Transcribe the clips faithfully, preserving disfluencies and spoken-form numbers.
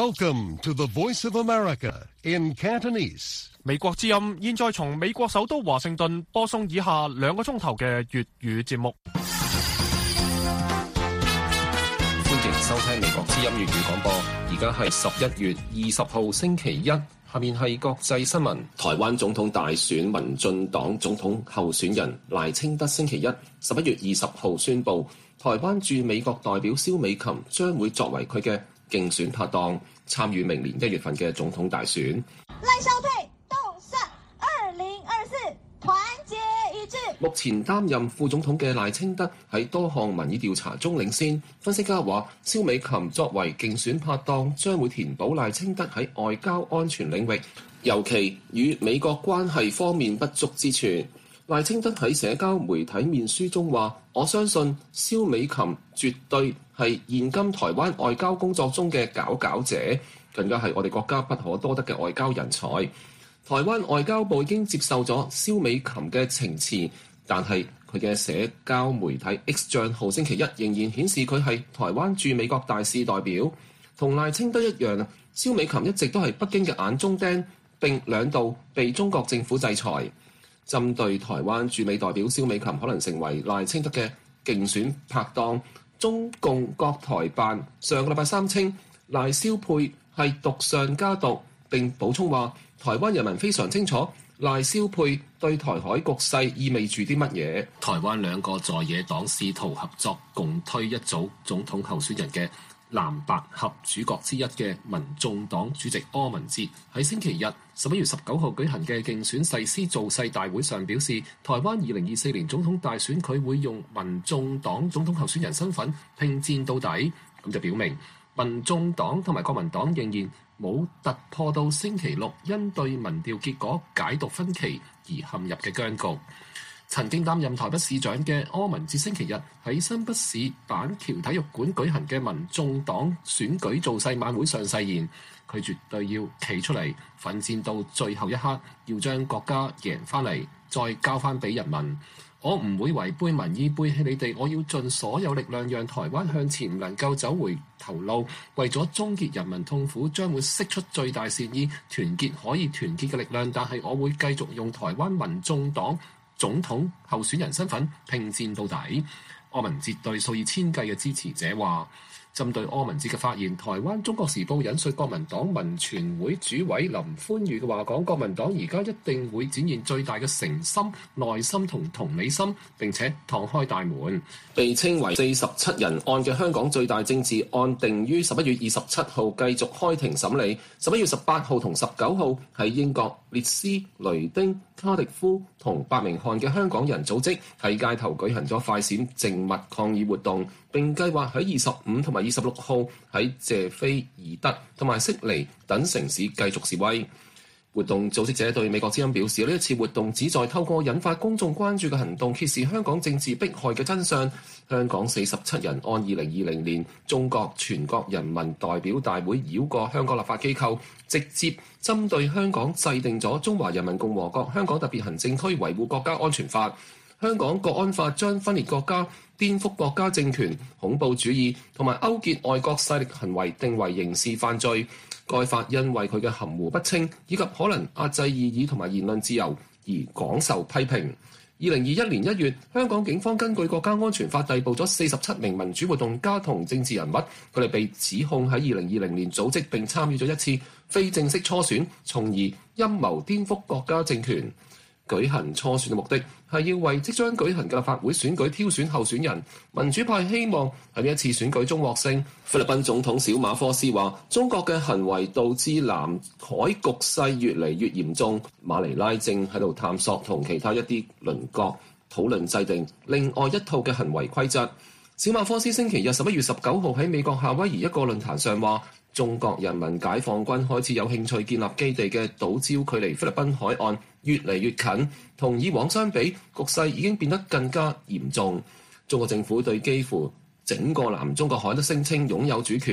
Welcome to the Voice of America in Cantonese. 美國之音現在從美國首都華盛頓播送以下兩個鐘頭嘅粵語節目。 歡迎收聽美國之音粵語廣播。而家係十一月二十號星期一，下面係國際新聞。台灣總統大選，民進黨總統候選人賴清德星期一十一月二十號宣布，台灣駐美國代表蕭美琴將會作為佢嘅競選拍檔，參與明年一月份嘅總統大選。 賴蕭配動向二零二四，團結一致。 目前擔任副總統嘅賴清德喺多項民意調查中領先。分析家話，蕭美琴作為競選拍檔，將會填補賴清德喺外交安全領域，尤其與美國關係方面不足之處。賴清德喺社交媒體面書中話：我相信蕭美琴絕對係現今台灣外交工作中嘅佼佼者，更加係我哋國家不可多得嘅外交人才。台灣外交部已經接受咗蕭美琴嘅請辭，但係佢嘅社交媒體 X 賬號星期一仍然顯示佢係台灣駐美國大使代表。同賴清德一樣，蕭美琴一直都係北京嘅眼中釘，並兩度被中國政府制裁。針對台灣駐美代表蕭美琴可能成為賴清德嘅競選拍檔，中共國台辦上個禮拜三稱賴蕭配係毒上加毒，並補充話台灣人民非常清楚賴蕭配對台海局勢意味住啲乜嘢。台灣兩個在野黨試圖合作，共推一組總統候選人嘅藍白合主角之一嘅民眾黨主席柯文哲喺星期日十一月十九號舉行嘅競選誓師造勢大會上表示，台灣二零二四年總統大選佢會用民眾黨總統候選人身份拼戰到底，咁就表明民眾黨同埋國民黨仍然冇突破到星期六因對民調結果解讀分歧而陷入嘅僵局。曾經擔任台北市長嘅柯文哲星期日喺新北市板橋體育館舉行嘅民眾黨選舉造勢晚會上誓言，佢絕對要企出嚟奮戰到最後一刻，要將國家贏翻嚟，再交翻俾人民。我唔會違背民意，背棄你哋，我要盡所有力量讓台灣向前，唔能夠走回頭路。為咗終結人民痛苦，將會釋出最大善意，團結可以團結嘅力量。但係我會繼續用台灣民眾黨總統候選人身份拼戰到底。柯文哲對數以千計嘅支持者話，針對柯文哲嘅發言，台灣中國時報引述國民黨民權會主委林歡瑜嘅話講，國民黨而家一定會展現最大嘅誠心、耐心同同理心，並且敞開大門。被稱為四十七人案嘅香港最大政治案定於十一月二十七號繼續開庭審理。十一月十八號同十九號喺英國列斯、雷丁、卡迪夫同伯明翰嘅香港人組織喺街頭舉行咗快閃靜默抗議活動，並計劃喺二十五同埋二十六號喺謝菲爾德同埋悉尼等城市繼續示威。活動組織者對美國之音表示，呢一次活動旨在透過引發公眾關注嘅行動，揭示香港政治迫害嘅真相。香港四十七人案二零二零年中國全國人民代表大會繞過香港立法機構，直接針對香港制定咗《中華人民共和國香港特別行政區維護國家安全法》。香港國安法將分裂國家、顛覆國家政權、恐怖主義同埋勾結外國勢力行為定為刑事犯罪。該法因為佢嘅含糊不清以及可能壓制異議同埋言論自由而廣受批評。二零二一年一月，香港警方根據國家安全法逮捕咗四十七名民主活動家同政治人物，佢哋被指控喺二零二零年組織並參與咗一次非正式初選，從而陰謀顛覆國家政權。舉行初選嘅目的係要為即將舉行嘅立法會選舉挑選候選人。民主派希望喺呢一次選舉中獲勝。菲律賓總統小馬科斯話：中國嘅行為導致南海局勢越嚟越嚴重。馬尼拉正喺度探索同其他一啲鄰國討論制定另外一套嘅行為規則。小馬科斯星期日十一月十九號喺美國夏威夷一個論壇上話：中國人民解放軍開始有興趣建立基地嘅島礁，距離菲律賓海岸越嚟越近，同以往相比，局勢已經變得更加嚴重。中國政府對幾乎整個南中國海都聲稱擁有主權。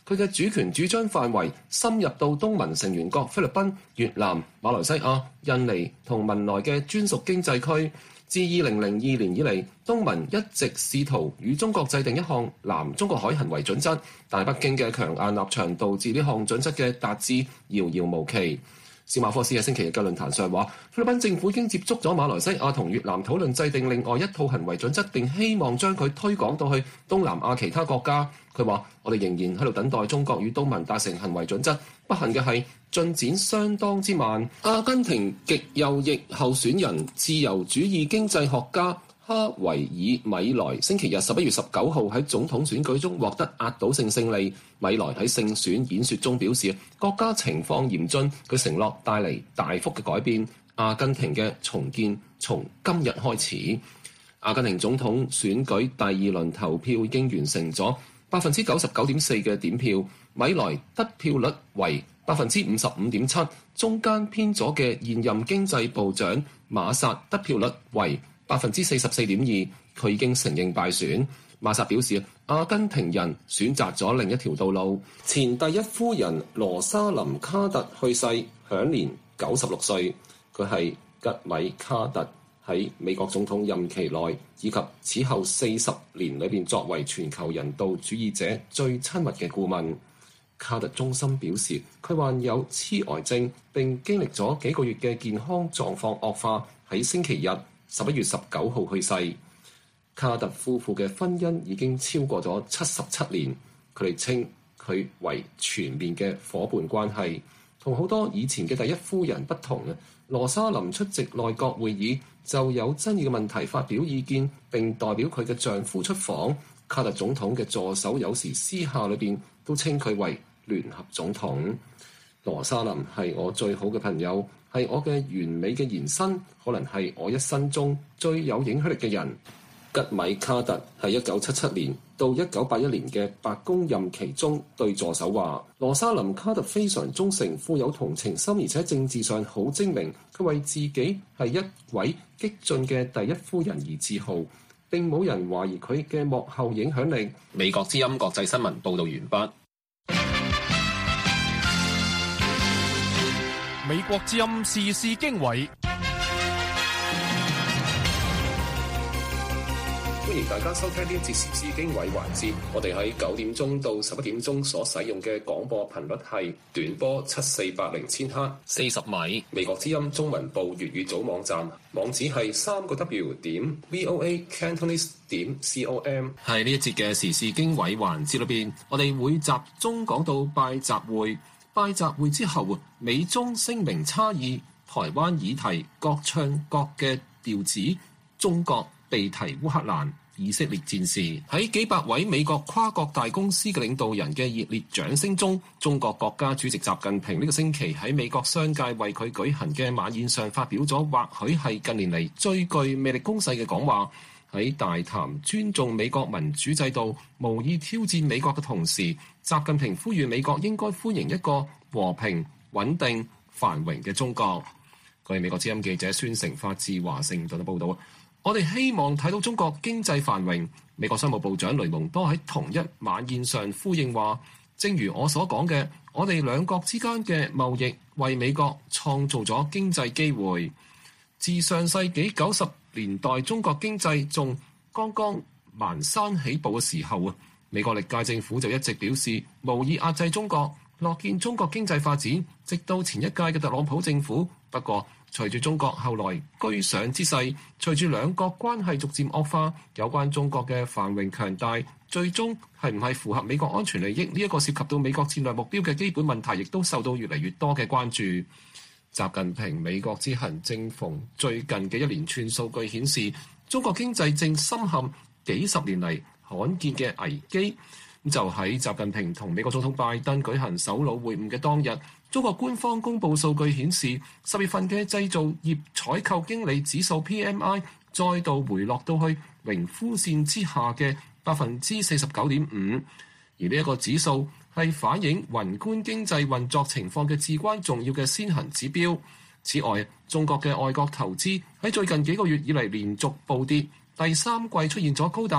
佢嘅主權主張範圍深入到東盟成員國菲律賓、越南、馬來西亞、印尼同文萊嘅專屬經濟區。自二零零二年以嚟，東盟一直試圖與中國制定一項南中國海行為準則，但北京嘅強硬立場導致呢項準則嘅達至遙遙無期。史馬科斯喺星期日嘅論壇上話，菲律賓政府已經接觸咗馬來西亞同越南討論制定另外一套行為準則，並希望將佢推廣到去東南亞其他國家。佢話：我哋仍然喺度等待中國與東盟達成行為準則，不幸嘅係進展相當之慢。阿根廷極右翼候選人、自由主義經濟學家哈維爾米萊星期日十一月十九號喺總統選舉中獲得壓倒性勝利。米萊喺勝選演說中表示，國家情況嚴峻，佢承諾帶嚟大幅嘅改變。阿根廷嘅重建從今日開始。阿根廷總統選舉第二輪投票已經完成咗，百分之九十九點四嘅點票，米萊得票率為百分之五十五點七，中間偏左嘅現任經濟部長馬薩得票率為百分之四十四點二，佢已經承認敗選。馬薩表示，阿根廷人選擇咗另一條道路。前第一夫人羅莎琳卡特去世，享年九十六歲。佢係吉米卡特喺美國總統任期內以及此後四十年裏邊作為全球人道主義者最親密嘅顧問。卡特衷心表示，佢患有痴呆症並經歷咗幾個月嘅健康狀況惡化，喺星期日十一月十九號去世。卡特夫婦嘅婚姻已經超過咗七十七年，佢哋稱佢為全面嘅夥伴關係。同好多以前嘅第一夫人不同嘅，羅莎琳出席內閣會議就有爭議嘅問題發表意見，並代表佢嘅丈夫出訪。卡特總統嘅助手有時私下裏邊都稱佢為聯合總統。羅莎琳係我最好嘅朋友，係我嘅完美嘅延伸，可能係我一生中最有影響力嘅人。吉米卡特喺一九七七年到一九八一年嘅白宮任期中對助手話：羅莎琳卡特非常忠誠、富有同情心，而且政治上好精明。佢為自己係一位激進嘅第一夫人而自豪，並冇人懷疑佢嘅幕後影響力。美國之音國際新聞報道完畢。 美國之音時事經緯。 歡迎大家收聽呢一節時事經緯環節。我哋喺九點鐘到十一點鐘所使用嘅廣播頻率係短波七四八零千赫四十米。美國之音中文部粵語組網站網址係三個 W 點 VOA Cantonese 點 com。喺呢一節嘅時事經緯環節裏邊，我哋會集中講到拜習會。拜習會之後，美中聲明差異，台灣議題各唱各嘅調子，中國被提烏克蘭。以色列戰事喺幾百位美國跨國大公司嘅領導人嘅熱烈掌聲中，中國國家主席習近平呢個星期喺美國商界為佢舉行嘅晚宴上發表咗或許係近年嚟最具魅力攻勢嘅講話。喺大談尊重美國民主制度、無意挑戰美國嘅同時，習近平呼籲美國應該歡迎一個和平、穩定、繁榮嘅中國。據美國之音記者孫成發自華盛頓嘅報道，我哋希望睇到中國經濟繁榮。美國商務部長雷蒙多喺同一晚宴上呼應話，正如我所講嘅，我哋兩國之間嘅貿易為美國創造咗經濟機會。自上世紀九十年代中國經濟仲剛剛蹣跚起步嘅時候啊，美國歷屆政府就一直表示無意壓制中國，樂見中國經濟發展，直到前一屆嘅特朗普政府。不過隨住中國後來居上之勢，隨住兩國關係逐漸惡化，有關中國嘅繁榮強大，最終係唔係符合美國安全利益呢一個涉及到美國戰略目標嘅基本問題，亦都受到越嚟越多嘅關注。習近平美國之行正逢最近嘅一連串數據顯示，中國經濟正深陷幾十年嚟罕見嘅危機。就喺習近平同美國總統拜登舉行首腦會晤嘅當日，中國官方公佈數據顯示，十月份嘅製造業採購經理指數 P M I 再度回落到去榮枯線之下嘅百分之四十九點五，而呢一個指數係反映宏觀經濟運作情況嘅至關重要嘅先行指標。此外，中國嘅外國投資喺最近幾個月以嚟連續暴跌，第三季出現咗高達一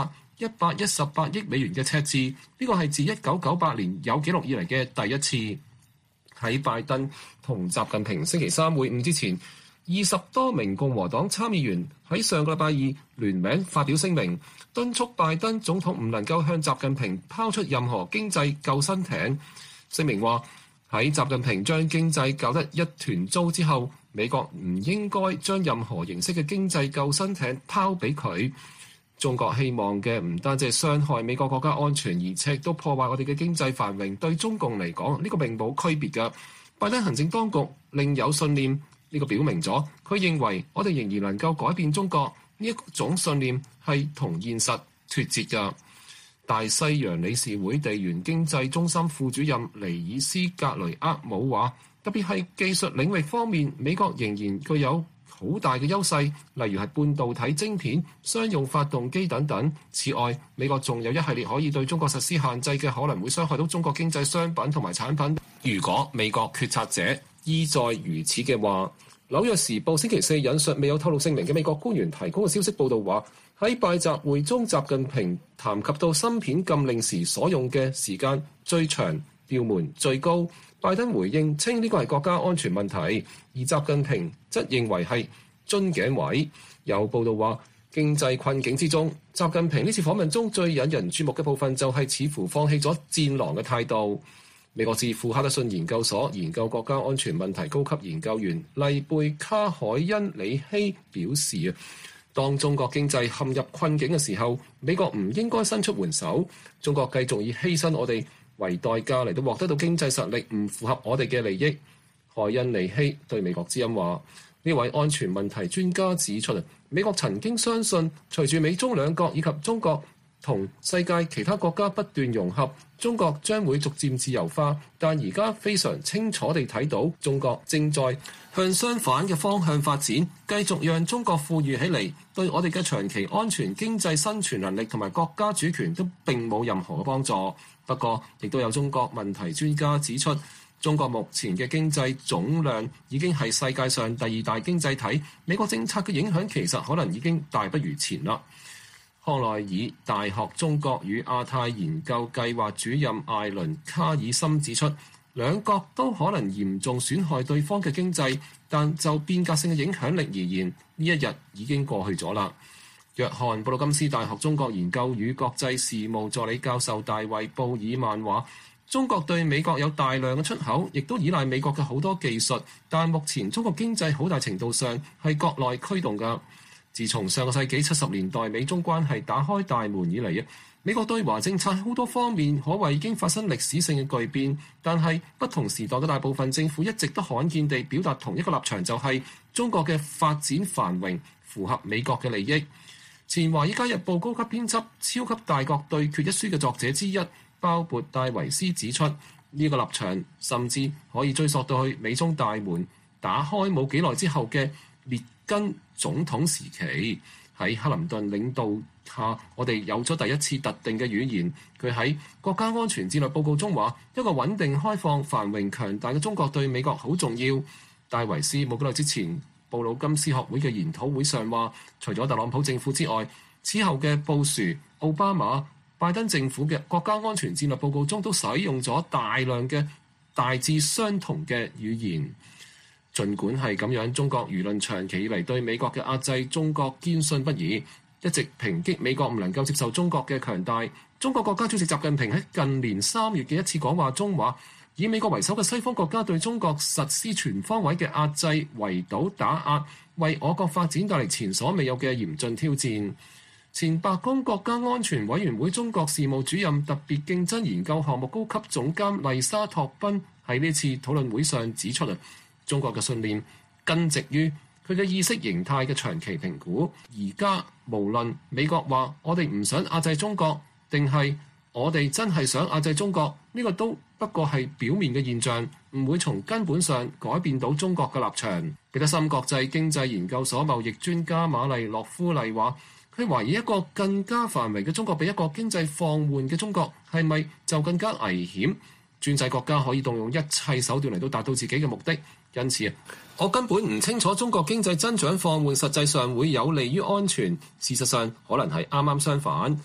一百一十八億美元嘅赤字，呢個係自一九九八年有紀錄以嚟嘅第一次。喺拜登同習近平星期三會晤之前，二十多名共和黨參議員喺上個禮拜二聯名發表聲明，敦促拜登總統唔能夠向習近平拋出任何經濟救生艇。聲明話喺習近平將經濟搞得一團糟之後，美國唔應該將任何形式嘅經濟救生艇拋俾佢。中國希望嘅唔單止係傷害美國國家安全，而且都破壞我哋嘅經濟繁榮。對中共嚟講，呢個並冇區別㗎。拜登行政當局另有信念，呢個表明咗佢認為我哋仍然能夠改變中國，呢一種信念係同現實脫節㗎。大西洋理事會地緣經濟中心副主任尼爾斯格雷厄姆話，特別係技術領域方面，美國仍然具有好大嘅優勢，例如係半導體晶片、商用發動機等等。此外，美國仲有一系列可以對中國實施限制嘅，可能會傷害到中國經濟商品同埋產品。如果美國決策者意在如此嘅話，紐約時報星期四引述未有透露姓名嘅美國官員提供嘅消息報道話，喺拜習會中，習近平談及到芯片禁令時所用嘅時間最長、調門最高。拜登回應稱呢個係國家安全問題，而習近平則認為係樽頸位。有報道話，經濟困境之中，習近平呢次訪問中最引人注目嘅部分就係似乎放棄咗戰狼嘅態度。美國智庫哈德遜研究所研究國家安全問題高級研究員麗貝卡海恩里希表示，當中國經濟陷入困境嘅時候，美國唔應該伸出援手。中國繼續以犧牲我哋為代價嚟到獲得到經濟實力，唔符合我哋嘅利益。海恩尼希對美國之音話，呢位安全問題專家指出，美國曾經相信隨住美中兩國以及中國同世界其他國家不斷融合，中國將會逐漸自由化。但而家非常清楚地睇到，中國正在向相反嘅方向發展，繼續讓中國富裕起嚟，對我哋嘅長期安全、經濟生存能力同埋國家主權都並冇任何嘅幫助。不過，亦都有中國問題專家指出，中國目前嘅經濟總量已經係世界上第二大經濟體，美國政策嘅影響其實可能已經大不如前啦。康奈爾大學中國與亞太研究計劃主任艾倫卡爾森指出，兩國都可能嚴重損害對方嘅經濟，但就變革性嘅影響力而言，呢一日已經過去咗啦。約翰布魯金斯大學中國研究與國際事務助理教授大衛布爾曼話，中國對美國有大量嘅出口，亦都依賴美國嘅好多技術，但目前中國經濟好大程度上係國內驅動㗎。自從上個世紀七十年代美中關係打開大門以嚟，美國對華政策喺好多方面可謂已經發生歷史性嘅巨變，但係不同時代嘅大部分政府一直都罕見地表達同一個立場，就係中國嘅發展繁榮符合美國嘅利益。前華爾街日報高級編輯《超級大國對決》一書嘅作者之一鮑勃戴維斯指出，呢個立場甚至可以追溯到去美中大門打開冇幾耐之後嘅列根總統時期。喺克林頓領導下，我哋有咗第一次特定嘅語言。佢喺國家安全戰略報告中話，一個穩定、開放、繁榮、強大嘅中國對美國好重要。戴維斯冇幾耐之前布魯金斯學會嘅研討會上話，除咗特朗普政府之外，此後嘅布殊、奧巴馬、拜登政府嘅國家安全戰略報告中都使用咗大量嘅大致相同嘅語言。儘管係咁樣，中國輿論長期以嚟對美國嘅壓制，中國堅信不疑，一直抨擊美國唔能夠接受中國嘅強大。中國國家主席習近平喺近年三月嘅一次講話中話，以美國為首嘅西方國家對中國實施全方位嘅壓制、圍堵、打壓，為我國發展帶嚟前所未有嘅嚴峻挑戰。前白宮國家安全委員會中國事務主任特別競爭研究項目高級總監麗莎托賓喺呢次討論會上指出啊，中國嘅信念根植於佢嘅意識形態嘅長期評估。而家無論美國話我哋唔想壓制中國，定係我哋真係想壓制中國，呢個都不過係表面嘅現象，唔會從根本上改變到中國嘅立場。彼得森國際經濟研究所貿易專家瑪麗洛夫麗話，佢懷疑一個更加繁榮嘅中國比一個經濟放緩嘅中國係咪就更加危險？專制國家可以動用一切手段嚟到達到自己嘅目的，因此我根本唔清楚中國經濟增長放緩實際上會有利於安全。事實上可能係啱啱相反。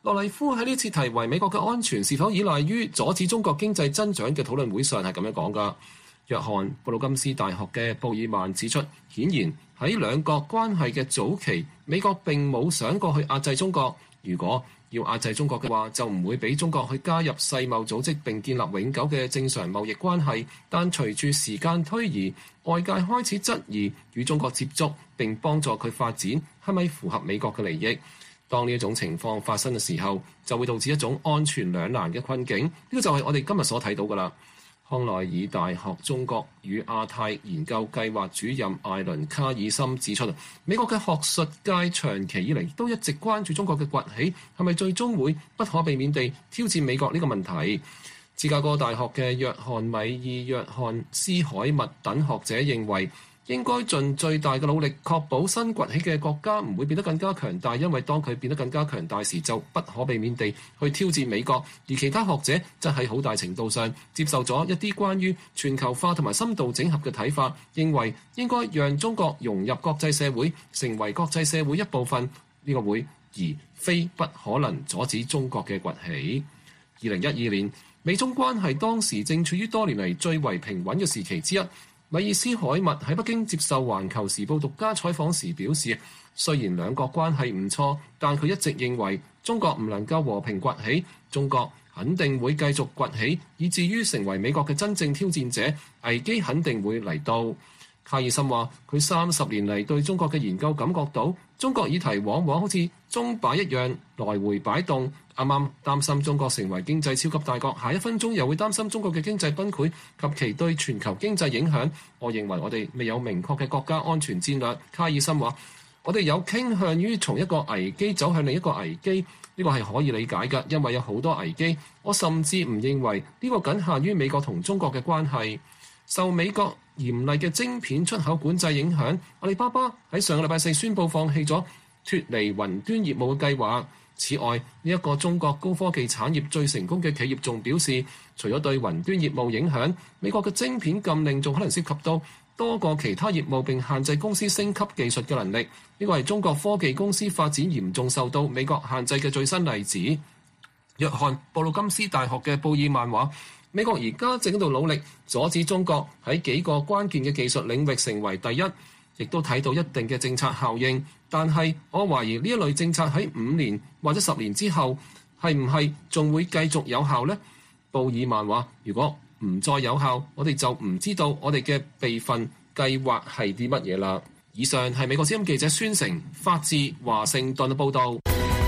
羅尼夫喺呢次提為美國嘅安全是否依賴於阻止中國經濟增長嘅討論會上係咁樣講㗎。約翰布魯金斯大學嘅布爾曼指出，顯然喺兩國關係嘅早期，美國並冇想過去壓制中國。如果要壓制中國嘅話，就唔會俾中國去加入世貿組織並建立永久嘅正常貿易關係。但隨住時間推移，外界開始質疑與中國接觸並幫助佢發展係咪符合美國嘅利益。當呢一種情況發生嘅時候，就會導致一種安全兩難嘅困境。呢個就係我哋今日所睇到㗎啦。康奈爾大學中國與亞太研究計劃主任艾倫卡爾森指出，美國嘅學術界長期以嚟都一直關注中國嘅崛起係咪最終會不可避免地挑戰美國呢個問題。芝加哥大學嘅約翰米爾約翰斯海默等學者認為，應該盡最大嘅努力確保新崛起嘅國家唔會變得更加強大，因為當佢變得更加強大時，就不可避免地去挑戰美國。而其他學者則喺好大程度上接受咗一啲關於全球化同埋深度整合嘅睇法，認為應該讓中國融入國際社會，成為國際社會一部分。呢個會而非不可能阻止中國嘅崛起。二零一二年，美中關係當時正處於多年嚟最為平穩嘅時期之一。米爾斯海默喺北京接受《環球時報》獨家採訪時表示，雖然兩國關係唔錯，但佢一直認為中國唔能夠和平崛起，中國肯定會繼續崛起，以至於成為美國嘅真正挑戰者，危機肯定會嚟到。卡爾森話：佢三十年嚟對中國嘅研究感覺到，中國議題往往好似鐘擺一樣來回擺動。啱啱擔心中國成為經濟超級大國，下一分鐘又會擔心中國嘅經濟崩潰及其對全球經濟影響。我認為我哋未有明確嘅國家安全戰略。卡爾森話：我哋有傾向於從一個危機走向另一個危機，呢個係可以理解嘅，因為有好多危機。我甚至唔認為呢個僅限於美國同中國嘅關係。受美國嚴厲嘅晶片出口管制影響，阿里巴巴喺上個禮拜四宣布放棄咗脫離雲端業務嘅計劃。此外，呢一個中國高科技產業最成功嘅企業仲表示，除咗對雲端業務影響，美國嘅晶片禁令仲可能涉及到多個其他業務並限制公司升級技術嘅能力。呢個係中國科技公司發展嚴重受到美國限制嘅最新例子。約翰布魯金斯大學嘅布爾曼話：美國而家正喺度努力阻止中國喺幾個關鍵嘅技術領域成為第一，亦都睇到一定嘅政策效應。但係我懷疑呢一類政策喺五年或者十年之後係唔係仲會繼續有效呢？布爾曼話：如果唔再有效，我哋就唔知道我哋嘅備份計劃係啲乜嘢啦。以上係美國之音記者孫成發自華盛頓嘅報導。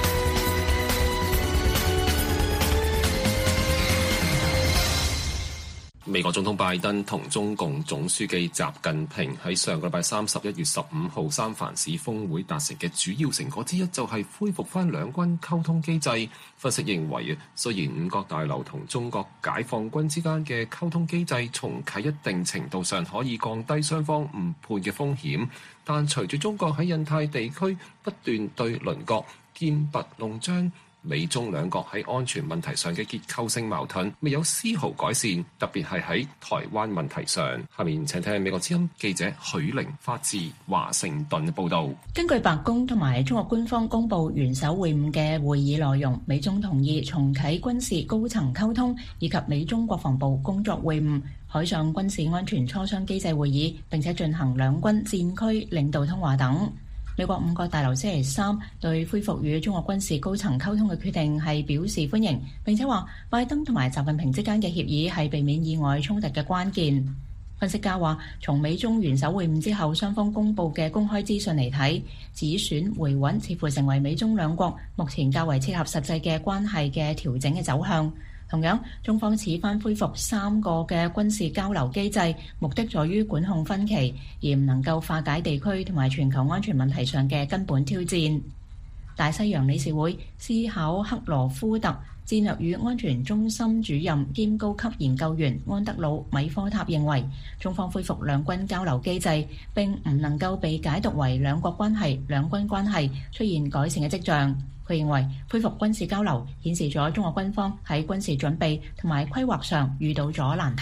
美國總統拜登同中共總書記習近平喺上個禮拜三十一月十五號三藩市峰會達成嘅主要成果之一，就係恢復翻兩軍溝通機制。分析認為，雖然五角大樓同中國解放軍之間嘅溝通機制重啟一定程度上可以降低雙方誤判嘅風險，但隨住中國喺印太地區不斷對鄰國劍拔弩張，美中兩國喺安全問題上嘅結構性矛盾未有絲毫改善，特別係喺台灣問題上。下面請聽美國之音記者許玲發自華盛頓嘅報導。 根據白宮同埋中國官方公佈元首會晤嘅會議內容，美中同意重啟軍事高層溝通，以及美中國防部工作會晤、海上軍事安全磋商機制會議，並且進行兩軍戰區領導通話等。美國五角大樓星期三對恢復與中國軍事高層溝通嘅決定係表示歡迎，並且話拜登同埋習近平之間嘅協議係避免意外衝突嘅關鍵。分析家話，從美中元首會晤之後雙方公佈嘅公開資訊嚟睇，止損回穩似乎成為美中兩國目前較為切合實際嘅關係嘅調整嘅走向。同樣，中方此番恢復三個嘅軍事交流機制，目的在於管控分歧，而唔能夠化解地區同埋全球安全問題上嘅根本挑戰。大西洋理事會斯考克羅夫特戰略與安全中心主任兼高級研究員安德魯米科塔認為，中方恢復兩軍交流機制並唔能夠被解讀為兩國關係、兩軍關係出現改善嘅跡象。佢認為恢復軍事交流顯示咗中國軍方喺軍事準備同埋規劃上遇到咗難題。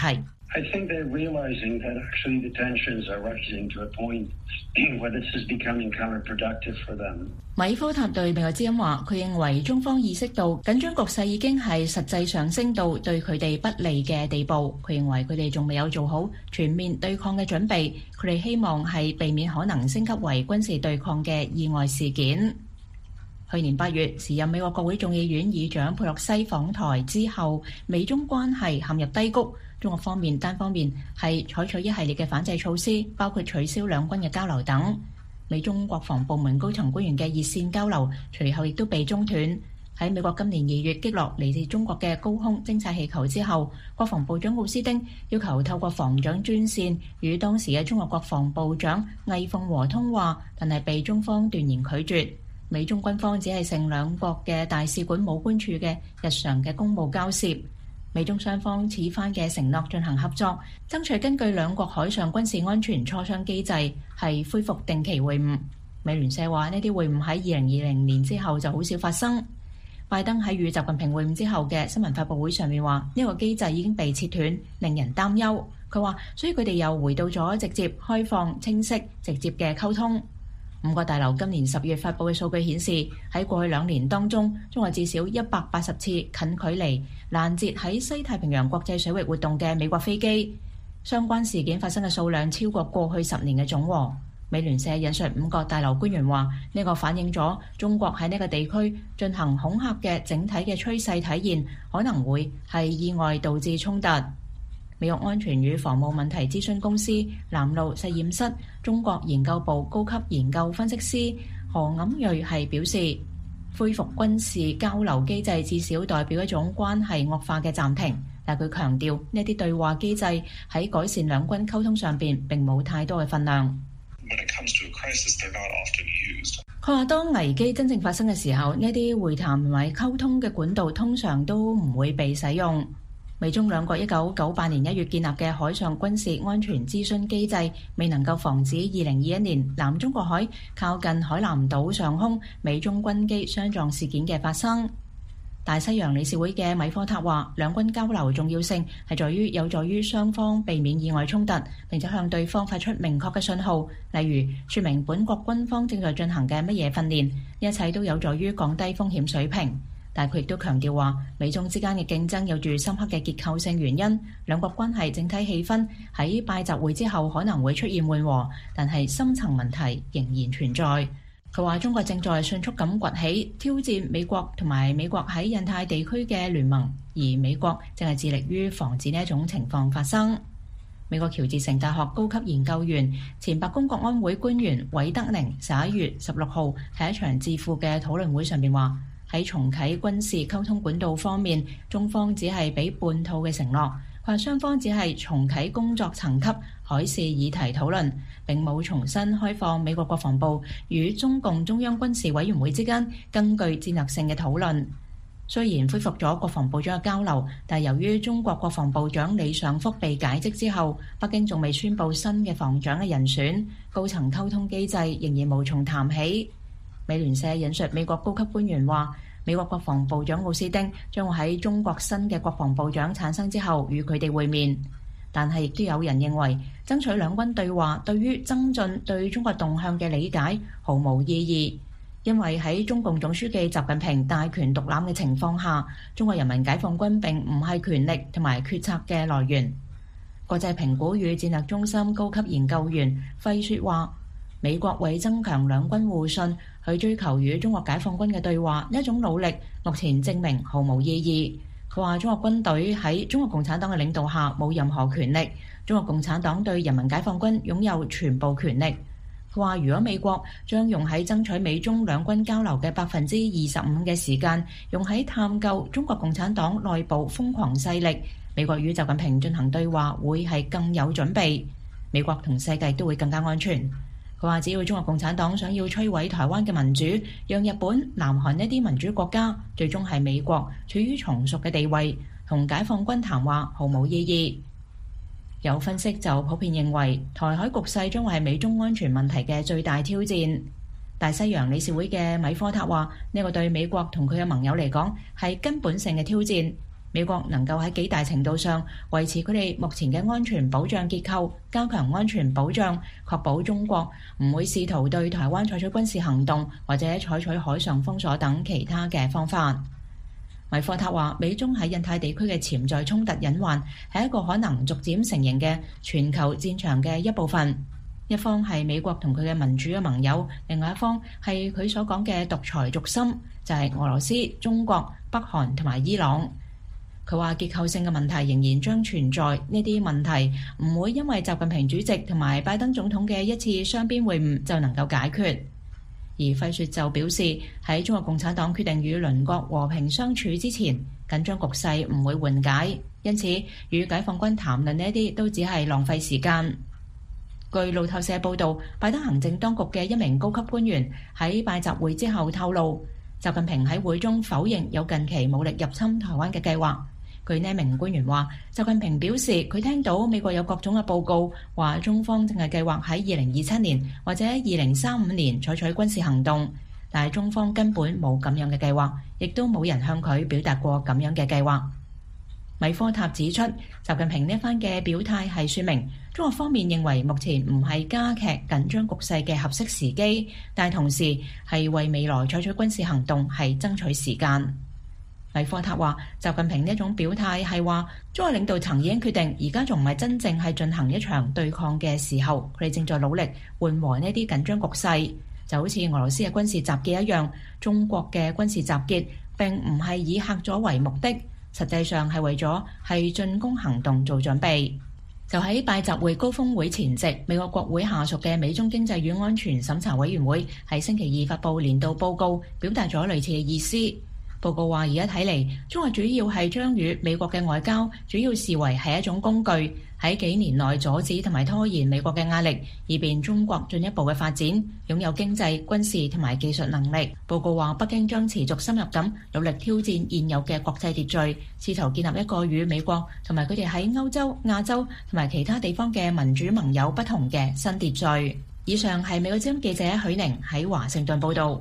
I think they're realizing that actually the tensions are rising to a point where this is becoming counterproductive for them. 米科塔對美國之音話，佢認為中方意識到緊張局勢已經係實際上升到對佢哋不利嘅地步。佢認為佢哋仲未有做好全面對抗嘅準備，佢哋希望係避免可能升級為軍事對抗嘅意外事件。去年八月，時任美國國會眾議院議長佩洛西訪台之後，美中關係陷入低谷。中國方面單方面係採取一系列嘅反制措施，包括取消兩軍嘅交流等。美中國防部門高層官員嘅熱線交流，隨後亦都被中斷。喺美國今年二月擊落嚟自中國嘅高空偵察氣球之後，國防部長奧斯汀要求透過防長專線與當時嘅中國國防部長魏鳳和通話，但係被中方斷然拒絕。美中軍方只係剩兩國嘅大使館武官處嘅日常嘅公務交涉。美中雙方此番嘅承諾進行合作，爭取根據兩國海上軍事安全磋商機制係恢復定期會晤。美聯社話呢啲會晤喺二零二零年之後就好少發生。拜登喺與習近平會晤之後嘅新聞發佈會上面話，呢個機制已經被切斷，令人擔憂。佢話，所以佢哋又回到咗直接、開放、清晰、直接嘅溝通。五角大樓今年十月發佈嘅數據顯示，喺過去兩年當中，中國至少一百八十次近距離攔截喺西太平洋國際水域活動嘅美國飛機，相關事件發生嘅數量超過過去十年嘅總和。美聯社引述五角大樓官員話，呢個反映咗中國喺呢個地區進行恐嚇嘅整體嘅趨勢體現，可能會係意外導致衝突。美國安全與防務問題諮詢公司南路實驗室中國研究部高級研究分析師何錦瑞係表示，恢復軍事交流機制至少代表一種關係惡化嘅暫停，但佢強調呢啲對話機制喺改善兩軍溝通上邊並冇太多嘅分量。佢話當危機真正發生嘅時候，呢啲會談同埋溝通嘅管道通常都唔會被使用。美中兩國一九九八年一月建立嘅海上軍事安全諮詢機制，未能夠防止二零二一年南中國海靠近海南島上空美中軍機相撞事件嘅發生。大西洋理事會嘅米科塔話，兩軍交流重要性係在於有助於雙方避免意外衝突，並且向對方發出明確嘅信號，例如說明本國軍方正在進行嘅乜嘢訓練，一切都有助於降低風險水平。但佢亦都強調話，美中之間嘅競爭有住深刻嘅結構性原因，兩國關係整體氣氛喺拜習會之後可能會出現緩和，但係深層問題仍然存在。佢話中國正在迅速咁崛起，挑戰美國同埋美國喺印太地區嘅聯盟，而美國正係致力於防止呢一種情況發生。美國喬治城大學高級研究員、前白宮國安會官員韋德寧十一月十六號喺一場智庫嘅討論會上面話，喺重啟軍事溝通管道方面，中方只係俾半套嘅承諾。佢話雙方只係重啟工作層級海事議題討論，並冇重新開放美國國防部與中共中央軍事委員會之間根據戰略性嘅討論。雖然恢復咗國防部長嘅交流，但由於中國國防部長李尚福被解職之後，北京仲未宣布新嘅防長嘅人選，高層溝通機制仍然無從談起。美聯社引述美國高級官員話，美國國防部長奧斯汀將會喺中國新嘅國防部長產生之後與佢哋會面，但係亦都有人認為爭取兩軍對話對於增進對中國動向嘅理解毫無意義，因為喺中共總書記習近平大權獨攬嘅情況下，中國人民解放軍並唔係權力同埋決策嘅來源。國際評估與戰略中心高級研究員費雪話，美國為增強兩軍互信，去追求與中國解放軍嘅對話，呢一種努力目前證明毫無意義。佢話中國軍隊喺中國共產黨嘅領導下冇任何權力，中國共產黨對人民解放軍擁有全部權力。佢話如果美國將用喺爭取美中兩軍交流嘅百分之二十五嘅時間用喺探究中國共產黨內部瘋狂勢力，美國與習近平進行對話會係更有準備，美國同世界都會更加安全。佢話只要中國共產黨想要摧毀台灣嘅民主，讓日本、南韓一啲民主國家最終係美國處於從屬嘅地位，同解放軍談話毫無意義。有分析就普遍認為，台海局勢將會係美中安全問題嘅最大挑戰。大西洋理事會嘅米科塔話，呢個對美國同佢嘅盟友嚟講係根本性嘅挑戰。 美國能夠喺幾大程度上維持佢哋目前嘅安全保障結構，加強安全保障，確保中國唔會試圖對台灣採取軍事行動或者採取海上封鎖等其他嘅方法。米科塔話，美中喺印太地區嘅潛在衝突隱患係一個可能逐漸成型嘅全球戰場嘅一部分。一方係美國同佢嘅民主嘅盟友，另外一方係佢所講嘅獨裁軸心，就係俄羅斯、中國、北韓同埋伊朗。佢話結構性嘅問題仍然將存在，呢啲問題唔會因為習近平主席同埋拜登總統嘅一次雙邊會晤就能夠解決。而費雪就表示，喺中國共產黨決定與鄰國和平相處之前，緊張局勢唔會緩解，因此與解放軍談論呢啲都只係浪費時間。據路透社報導，拜登行政當局嘅一名高級官員喺拜習會之後透露，習近平喺會中否認有近期武力入侵台灣嘅計劃。據呢名官員話，習近平表示佢聽到美國有各種嘅報告，話中方正係計劃喺二零二七年或者二零三五年採取軍事行動，但係中方根本冇咁樣嘅計劃，亦都冇人向佢表達過咁樣嘅計劃。米科塔指出，習近平呢一番嘅表態係說明中國方面認為目前唔係加劇緊張局勢嘅合適時機，但係同時係為未來採取軍事行動係爭取時間。米科塔話，習近平呢一種表態係話中國領導層已經決定，而家仲唔係真正係進行一場對抗嘅時候，佢哋正在努力緩和呢啲緊張局勢，就好似俄羅斯嘅軍事集結一樣。中國嘅軍事集結並唔係以嚇阻為目的，實際上係為咗係進攻行動做準備。就喺拜習會高峰會前夕，美國國會下屬嘅美中經濟與安全審查委員會喺星期二發布年度報告，表達咗類似嘅意思。報告話，而家睇嚟，中國主要係將與美國嘅外交主要視為係一種工具，喺幾年內阻止同埋拖延美國嘅壓力，以便中國進一步嘅發展，擁有經濟、軍事同埋技術能力。報告話，北京將持續深入咁努力挑戰現有嘅國際秩序，試圖建立一個與美國同埋佢哋喺歐洲、亞洲同埋其他地方嘅民主盟友不同嘅新秩序。以上係美國之音記者許寧喺華盛頓報導。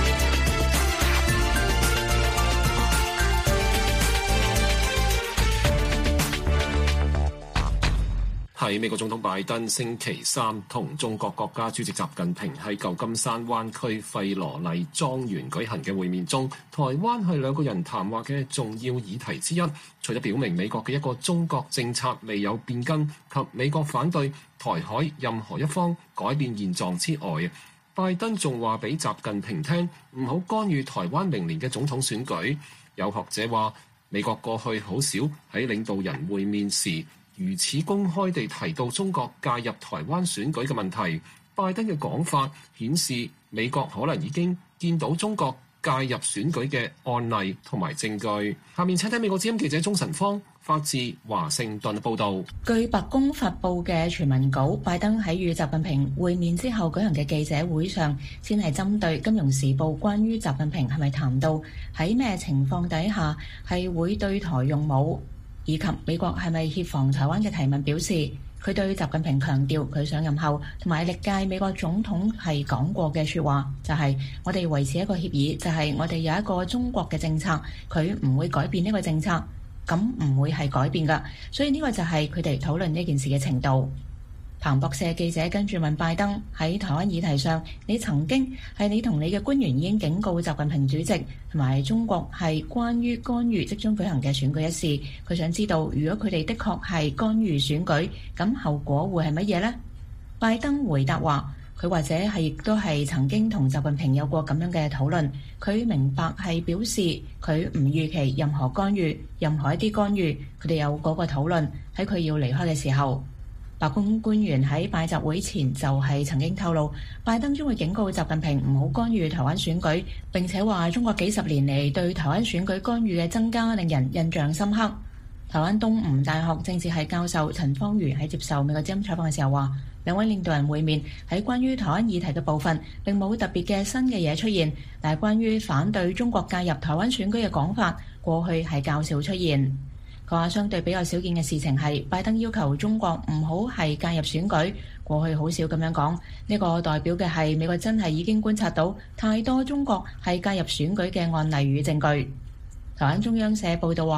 喺美國總統拜登星期三同中國國家主席習近平喺舊金山灣區費羅麗莊園舉行嘅會面中，台灣係兩個人談話嘅重要議題之一。除咗表明美國嘅一個中國政策未有變更及美國反對台海任何一方改變現狀之外，拜登仲話俾習近平聽唔好干預台灣明年嘅總統選舉。有學者話，美國過去好少喺領導人會面時如此公開地提到中國介入台灣選舉嘅問題。拜登嘅講法顯示美國可能已經見到中國介入選舉嘅案例同埋證據。下面請睇美國之音記者鍾晨芳發自華盛頓報導。 據白宮發布嘅傳聞稿，拜登喺與習近平會面之後舉行嘅記者會上，先係針對《金融時報》關於習近平係咪談到喺咩情況底下係會對台用武，以及美國係咪協防台灣嘅提問表示，佢對習近平強調佢上任後同埋歷屆美國總統係講過嘅説話，就係我哋維持一個協議，就係我哋有一個中國嘅政策，佢唔會改變呢個政策，咁唔會係改變㗎。所以呢個就係佢哋討論呢件事嘅程度。彭博社記者跟住問拜登，喺台灣議題上，你曾經係你同你嘅官員已經警告習近平主席同埋中國係關於干預即將舉行嘅選舉一事，佢想知道如果佢哋的確係干預選舉，咁後果會係乜嘢呢？拜登回答話，佢或者係亦都係曾經同習近平有過咁樣嘅討論，佢明白係表示佢唔預期任何干預，任何一啲干預，佢哋有嗰個討論喺佢要離開嘅時候。白宮官員喺拜習會前就係曾經透露，拜登將會警告習近平唔好干預台灣選舉，並且話中國幾十年嚟對台灣選舉干預嘅增加令人印象深刻。台灣東吳大學政治系教授陳方瑜喺接受美國之音採訪嘅時候話，兩位領導人會面喺關於台灣議題嘅部分並冇特別嘅新嘅嘢出現，但係關於反對中國介入台灣選舉嘅講法，過去係較少出現。佢話相對比較少見嘅事情係拜登要求中國唔好係介入選舉，過去好少咁樣講。呢個代表嘅係美國真係已經觀察到太多中國係介入選舉嘅案例與證據。台灣中央社報道話，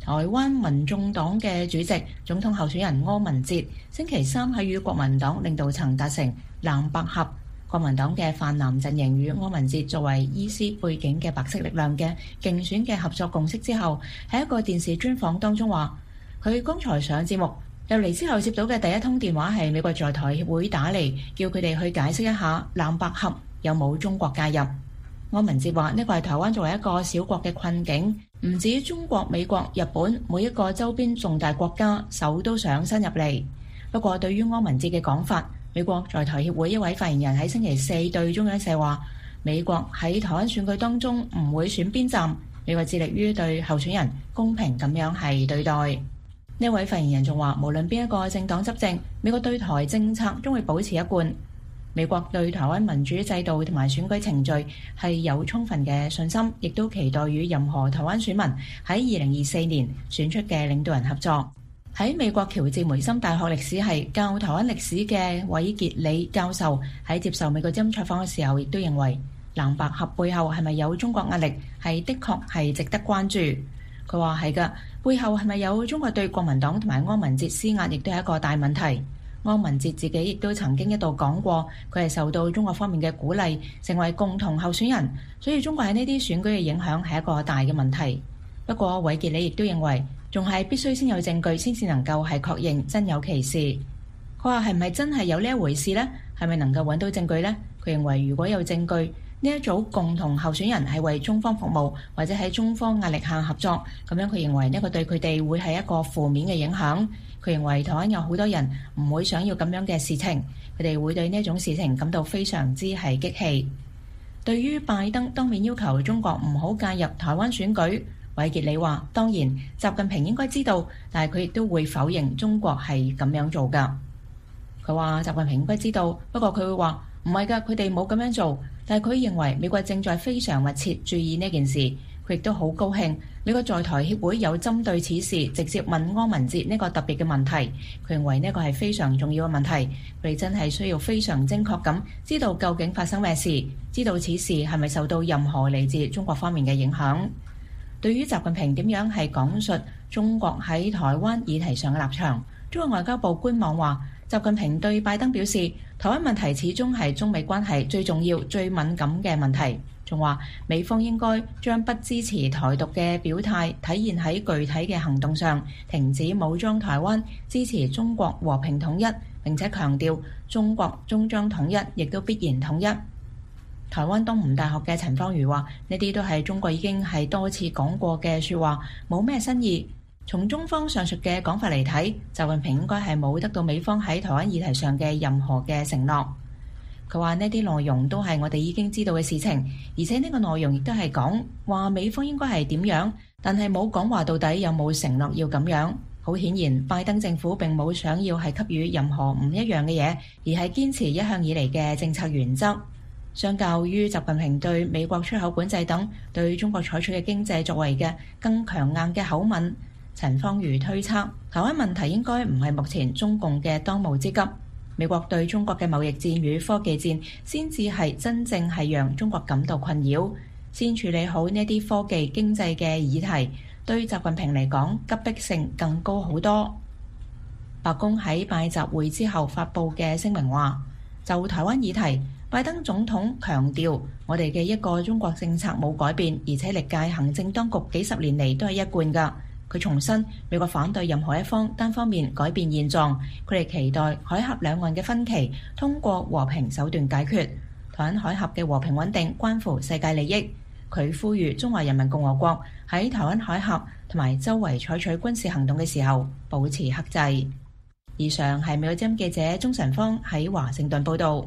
台灣民眾黨嘅主席、總統候選人柯文哲星期三喺與國民黨領導層達成藍白合。國民黨嘅泛藍陣營與柯文哲作為醫師背景嘅白色力量嘅競選嘅合作共識之後，喺一個電視專訪當中話，佢剛才上節目入嚟之後接到嘅第一通電話係美國在台協會打嚟，叫佢哋去解釋一下藍白合有冇中國介入。柯文哲話呢個係台灣作為一個小國嘅困境，唔止中國、美國、日本每一個周邊重大國家手都想伸入嚟。不過對於柯文哲嘅講法，美國在台協會一位發言人喺星期四對中央社話，美國喺台灣選舉當中唔會選邊站，美國致力於對候選人公平咁樣係對待。呢位發言人仲話，無論邊一個政黨執政，美國對台政策將會保持一貫。美國對台灣民主制度同埋選舉程序係有充分嘅信心，亦都期待與任何台灣選民喺二零二四年選出嘅領導人合作。喺美國喬治梅森大學歷史系教台灣歷史嘅韋傑里教授喺接受美國之音採訪嘅時候，亦都認為藍白合背後係咪有中國壓力，係的確係值得關注。佢話係㗎，背後係咪有中國對國民黨同埋柯文哲施壓，亦都係一個大問題。柯文哲自己亦都曾經一度講過，佢係受到中國方面嘅鼓勵，成為共同候選人，所以中國喺呢啲選舉嘅影響係一個大嘅問題。不過韋傑里亦都認為，仲係必須先有證據，先至能夠係確認真有其事。佢話係唔係真係有呢一回事呢？係咪能夠揾到證據呢？佢認為如果有證據，呢一組共同候選人係為中方服務，或者喺中方壓力下合作，咁樣佢認為呢個對佢哋會係一個負面嘅影響。佢認為台灣有好多人唔會想要咁樣嘅事情，佢哋會對呢一種事情感到非常之係激氣。對於拜登當面要求中國唔好介入台灣選舉，韋傑里話：當然，習近平應該知道，但係佢亦都會否認中國係咁樣做㗎。佢話習近平應該知道，不過佢會話唔係㗎，佢哋冇咁樣做。但係佢認為美國正在非常密切注意呢件事，佢亦都好高興美國在台協會有針對此事直接問柯文哲呢個特別嘅問題。佢認為呢個係非常重要嘅問題，佢哋真係需要非常精確咁知道究竟發生咩事，知道此事係咪受到任何嚟自中國方面嘅影響。對於習近平點樣係講述中國喺台灣議題上嘅立場，中國外交部官網話，習近平對拜登表示，台灣問題始終係中美關係最重要、最敏感嘅問題。仲話美方應該將不支持台獨嘅表態體現喺具體嘅行動上，停止武裝台灣，支持中國和平統一，並且強調中國終將統一，亦都必然統一。台灣東吳大學嘅陳芳瑜話：呢啲都係中國已經係多次講過嘅説話，冇咩新意。從中方上述嘅講法嚟睇，習近平應該係冇得到美方喺台灣議題上嘅任何嘅承諾。佢話呢啲內容都係我哋已經知道嘅事情，而且呢個內容亦都係講話美方應該係點樣，但係冇講話到底有冇承諾要咁樣。好顯然，拜登政府並冇想要係給予任何唔一樣嘅嘢，而係堅持一向以嚟嘅政策原則。相較於習近平對美國出口管制等對中國採取嘅經濟作為嘅更強硬嘅口吻，陳芳瑜推測，台灣問題應該唔係目前中共嘅當務之急。美國對中國嘅貿易戰與科技戰先至係真正係讓中國感到困擾。先處理好呢啲科技經濟嘅議題，對習近平嚟講急迫性更高好多。白宮喺拜習會之後發布嘅聲明話，就台灣議題，拜登總統強調，我哋嘅一個中國政策冇改變，而且歷屆行政當局幾十年嚟都係一貫㗎。佢重申，美國反對任何一方單方面改變現狀，佢哋期待海峽兩岸嘅分歧通過和平手段解決。台灣海峽嘅和平穩定關乎世界利益。佢呼籲中華人民共和國喺台灣海峽同埋周圍採取軍事行動嘅時候保持克制。以上係美國之音記者鍾晨芳喺華盛頓報導。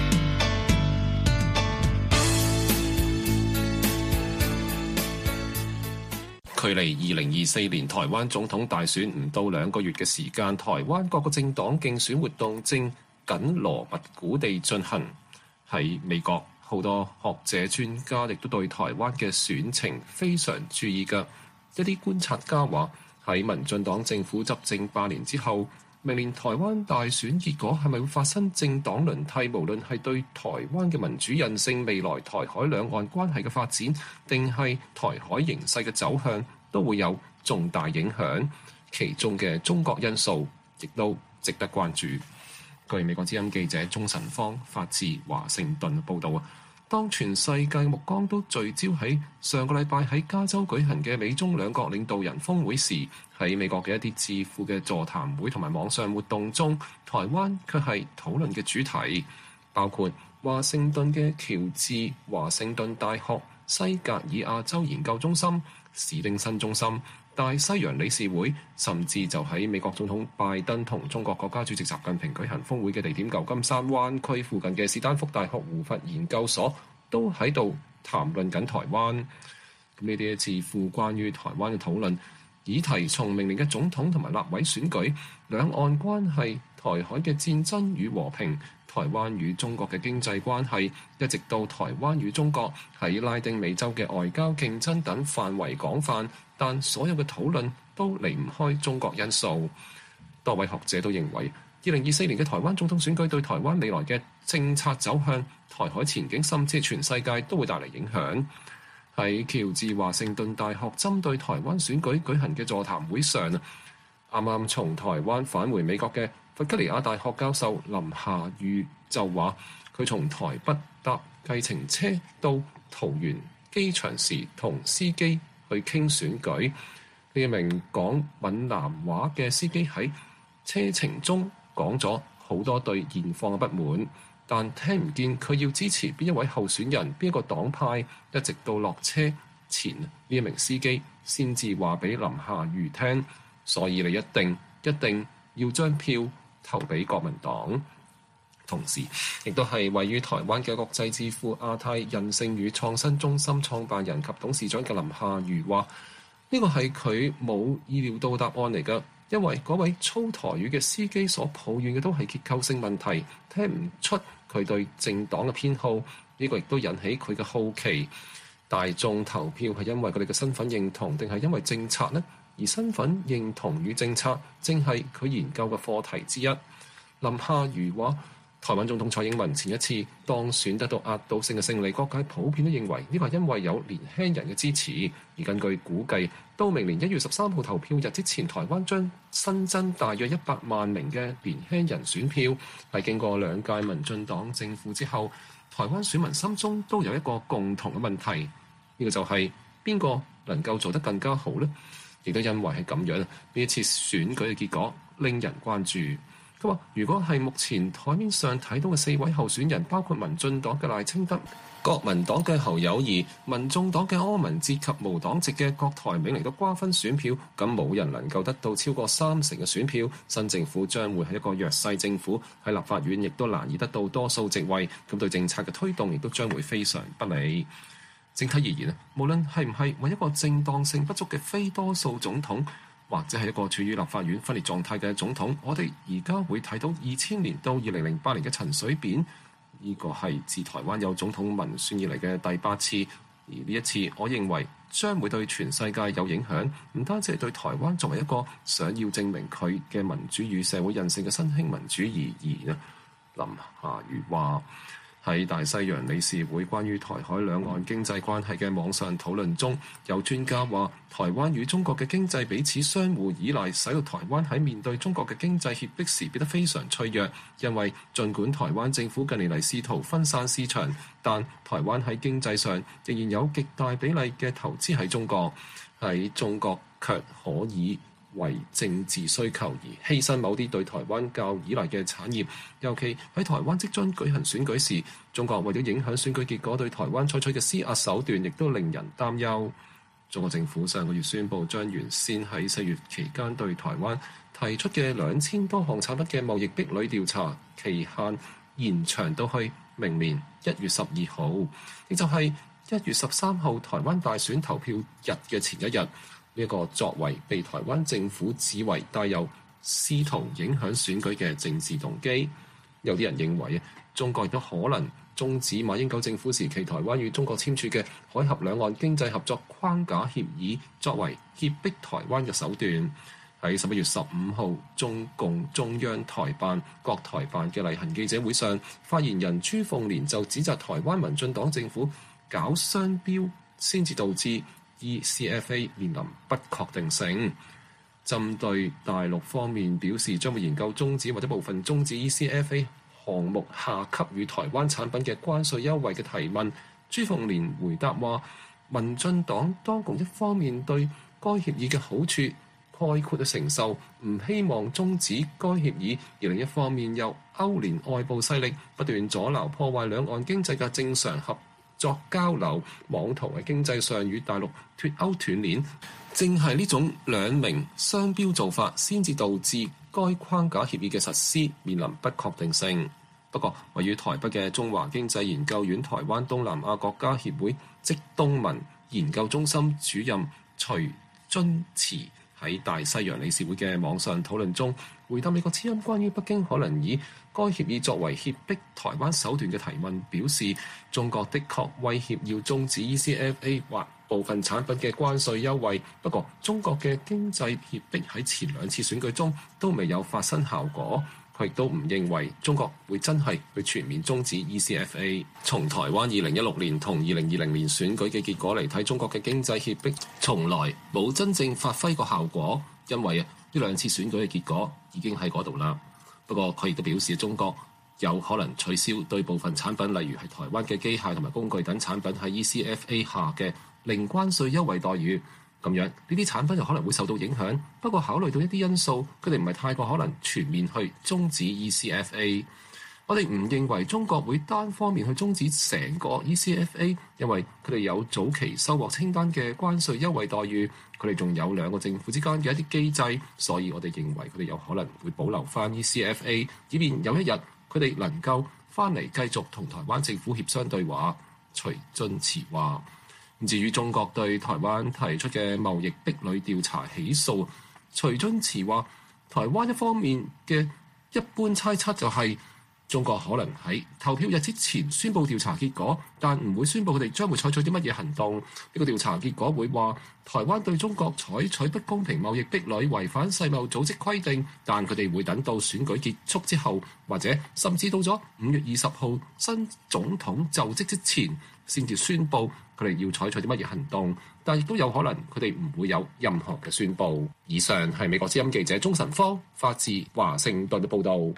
距離二零二四年台灣總統大選唔到兩個月嘅時間，台灣各個政黨競選活動正緊鑼密鼓地進行。喺美國，好多學者專家亦都對台灣嘅選情非常注意㗎。一啲觀察家話，喺民進黨政府執政八年之後，明年台灣大選結果係咪會發生政黨輪替，無論係對台灣嘅民主韌性、未來台海兩岸關係嘅發展，定係台海形勢嘅走向，都會有重大影響，其中嘅中國因素亦都值得關注。據美國之音記者鍾晨芳發自華盛頓報導啊，當全世界目光都聚焦喺上個禮拜喺加州舉行嘅美中兩國領導人峰會時，喺美國嘅一啲智庫嘅座談會同埋網上活動中，台灣卻係討論嘅主題，包括華盛頓嘅喬治華盛頓大學西格爾亞洲研究中心、史丁森中心、大西洋理事會，甚至就喺美國總統拜登同中國國家主席習近平舉行峰會嘅地點舊金山灣區附近嘅史丹福大學胡佛研究所，都喺度談論緊台灣。咁呢啲智庫關於台灣嘅討論議題，從明年嘅總統同埋立委選舉、兩岸關係、台海嘅戰爭與和平、台灣與中國嘅經濟關係，一直到台灣與中國喺拉丁美洲嘅外交競爭等範圍廣泛，但所有嘅討論都離唔開中國因素。多位學者都認為，二零二四年嘅台灣總統選舉對台灣未來嘅政策走向、台海前景，甚至全世界都會帶嚟影響。喺喬治華盛頓大學針對台灣選舉舉行嘅座談會上，啱啱從台灣返回美國嘅弗吉尼亞大學教授林夏宇就話，佢從台北搭計程車到桃園機場時，同司機去傾選舉。呢一名講閩南話嘅司機喺車程中講咗好多對現況嘅不滿，但聽唔見佢要支持邊一位候選人、邊一個黨派，一直到落車前，呢一名司機先至話俾林夏瑜聽，所以你一定一定要將票投俾國民黨。同時，亦都係位於台灣嘅國際智庫亞太人性與創新中心創辦人及董事長嘅林夏瑜話：呢個係佢冇意料到答案嚟㗎，因為嗰位操台語嘅司機所抱怨嘅都係結構性問題，聽唔出佢對政黨嘅偏好。呢個亦都引起佢嘅好奇。大眾投票係因為佢哋嘅身份認同，定係因為政策呢？而身份認同與政策正係佢研究嘅課題之一。林夏瑜話：台灣總統蔡英文前一次當選得到壓倒性嘅勝利，各界普遍都認為呢個係因為有年輕人嘅支持。而根據估計，到明年一月十三號投票日之前，台灣將新增大約一百萬名嘅年輕人選票。係經過兩屆民進黨政府之後，台灣選民心中都有一個共同嘅問題，呢、這個就係邊個能夠做得更加好呢？亦都因為係咁樣，呢一次選舉嘅結果令人關注。佢話：如果係目前台面上睇到嘅四位候選人，包括民進黨嘅賴清德、國民黨嘅侯友宜、民眾黨嘅柯文哲及無黨籍嘅郭台銘嚟到瓜分選票，咁冇人能夠得到超過三成嘅選票，新政府將會係一個弱勢政府，喺立法院亦都難以得到多數席位，咁對政策嘅推動亦都將會非常不利。整體而言，無論係唔係為一個正當性不足嘅非多數總統，或者係一個處於立法院分裂狀態嘅總統，我哋而家會睇到二千年到二零零八年嘅陳水扁，呢個係自台灣有總統民選以嚟嘅第八次，而呢一次我認為將會對全世界有影響，唔單止係對台灣作為一個想要證明佢嘅民主與社會韌性嘅新興民主而言啊。林夏瑜話：喺大西洋理事會關於台海兩岸經濟關係嘅網上討論中，有專家話台灣與中國嘅經濟彼此相互依賴，使到台灣喺面對中國嘅經濟脅迫時變得非常脆弱。因為儘管台灣政府近年嚟試圖分散市場，但台灣喺經濟上仍然有極大比例嘅投資喺中國，喺中國卻可以為政治需求而犧牲某啲對台灣較依賴嘅產業，尤其喺台灣即將舉行選舉時，中國為咗影響選舉結果對台灣採取嘅施壓手段，亦都令人擔憂。中國政府上個月宣布，將原先喺四月期間對台灣提出嘅兩千多項產品嘅貿易壁壘調查期限延長到去明年一月十二號，亦就係一月十三號台灣大選投票日嘅前一日。呢一個作為被台灣政府指為帶有試圖影響選舉嘅政治動機，有啲人認為中國亦都可能終止馬英九政府時期台灣與中國簽署嘅海峽兩岸經濟合作框架協議，作為脅迫台灣嘅手段。喺十一月十五號，中共中央台辦、國台辦嘅例行記者會上，發言人朱鳳蓮就指責台灣民進黨政府搞雙標，先至導致 E C F A 面臨不確定性。針對大陸方面表示將會研究終止或者部分終止 E C F A 項目下給予台灣產品嘅關稅優惠嘅提問，朱鳳蓮回答話：民進黨當局一方面對該協議嘅好處概括嘅承受，唔希望終止該協議；而另一方面又勾連外部勢力，不斷阻撓破壞兩岸經濟嘅正常合作交流，妄圖喺經濟上與大陸脫鈎斷鏈。正係呢種兩名雙標做法，先至導致該框架協議嘅實施面臨不確定性。不過，位於台北嘅中華經濟研究院台灣東南亞國家協會即東盟研究中心主任徐遵慈喺大西洋理事會嘅網上討論中，回答美國之音關於北京可能以該協議作為脅迫台灣手段嘅提問，表示中國的確威脅要終止 E C F A 或部分產品嘅關稅優惠。不過，中國嘅經濟脅迫喺前兩次選舉中都未有發生效果。佢亦都唔認為中國會真係去全面終止 E C F A。從台灣二零一六年同二零二零年選舉嘅結果嚟睇，中國嘅經濟脅迫從來冇真正發揮過效果，因為呢兩次選舉嘅結果已經喺嗰度啦。不過佢亦都表示，中國有可能取消對部分產品，例如係台灣嘅機械同埋工具等產品喺 E C F A 下嘅零關稅優惠待遇。咁樣呢啲產品就可能會受到影響。不過考慮到一啲因素，佢哋唔係太過可能全面去終止 E C F A。我哋唔認為中國會單方面去終止成個 E C F A， 因為佢哋有早期收穫清單嘅關稅優惠待遇，佢哋仲有兩個政府之間嘅一啲機制，所以我哋認為佢哋有可能會保留翻 E C F A， 以便有一日佢哋能夠翻嚟繼續同台灣政府協商對話。徐遵慈話。至於中國對台灣提出嘅貿易壁壘調查起訴，徐遵慈話：台灣一方面嘅一般猜測就係中國可能喺投票日之前宣布調查結果，但唔會宣布佢哋將會採取啲乜嘢行動。呢個調查結果會話台灣對中國採取不公平貿易壁壘，違反世貿組織規定，但佢哋會等到選舉結束之後，或者甚至到咗五月二十號新總統就職之前，先至宣布佢哋要採取啲乜嘢行動，但亦都有可能佢哋唔會有任何嘅宣佈。以上係美國之音記者鍾晨芳發自華盛頓嘅報導。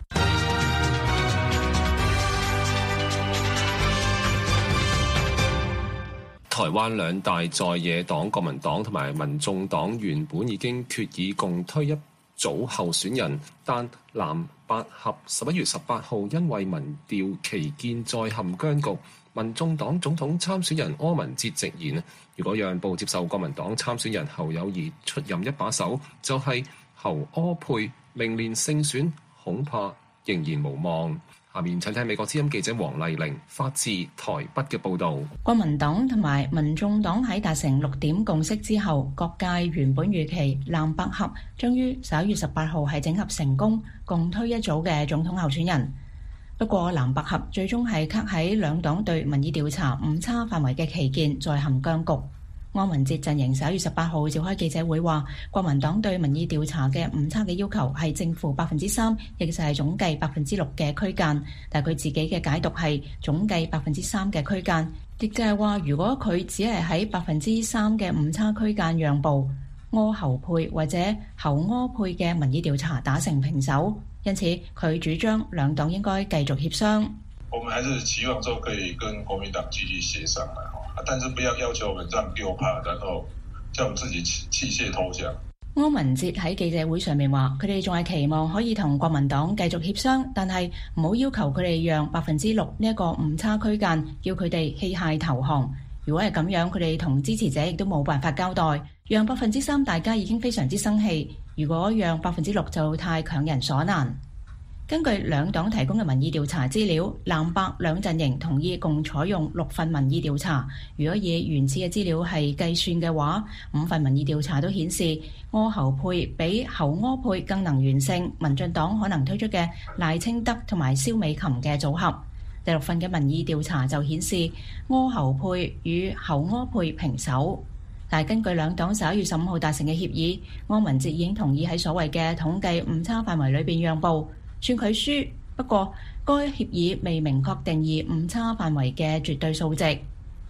台灣兩大在野黨國民黨同埋民眾黨原本已經決議共推一組候選人，但藍白合十一月十八號因為民調期見再陷僵局。民眾黨總統參選人柯文哲直言，如果讓步接受國民黨參選人侯友宜出任一把手，就係、是、侯柯配，明年勝選恐怕仍然無望。下面請聽美國之音記者黃麗玲發自台北嘅報導。 國民黨同埋民眾黨喺達成六點共識之後，各界原本預期藍白合將於十一月十八號係整合成功，共推一組嘅總統候選人。不過藍白合最終係卡喺兩黨對民意調查誤差範圍嘅歧見，再陷僵局。柯文哲陣營十一月十八號召開記者會話，國民黨對民意調查嘅誤差嘅要求係正負百分之三，亦就係總計百分之六嘅區間。但佢自己嘅解讀係總計百分之三嘅區間，亦就係話如果佢只係喺百分之三嘅誤差區間讓步，柯侯配或者侯柯配嘅民意調查打成平手。因此，佢主張兩黨應該繼續協商。 我們還是期望說可以跟國民黨繼續協商嘛，但是不要要求我們這樣丟怕，然後叫我們自己棄械投降。 柯文哲喺記者會上面話，佢哋仲係期望可以同國民黨繼續協商，但係唔好要求佢哋讓百分之六呢一個誤差區間，叫佢哋棄械投降。如果係咁樣，佢哋同支持者亦都冇辦法交代。讓百分之三，大家已經非常之生氣。如果讓百分之六就太強人所難。根據兩黨提供嘅民意調查資料，藍白兩陣營同意共採用六份民意調查。如果以原始嘅資料係計算嘅話，五份民意調查都顯示柯侯配比侯柯配更能完勝民進黨可能推出嘅賴清德同埋蕭美琴嘅組合。第六份嘅民意調查就顯示柯侯配與侯柯配平手。但係根據兩黨十一月十五號達成嘅協議，柯文哲已經同意喺所謂嘅統計誤差範圍裏邊讓步，算佢輸。不過該協議未明確定義誤差範圍嘅絕對數值。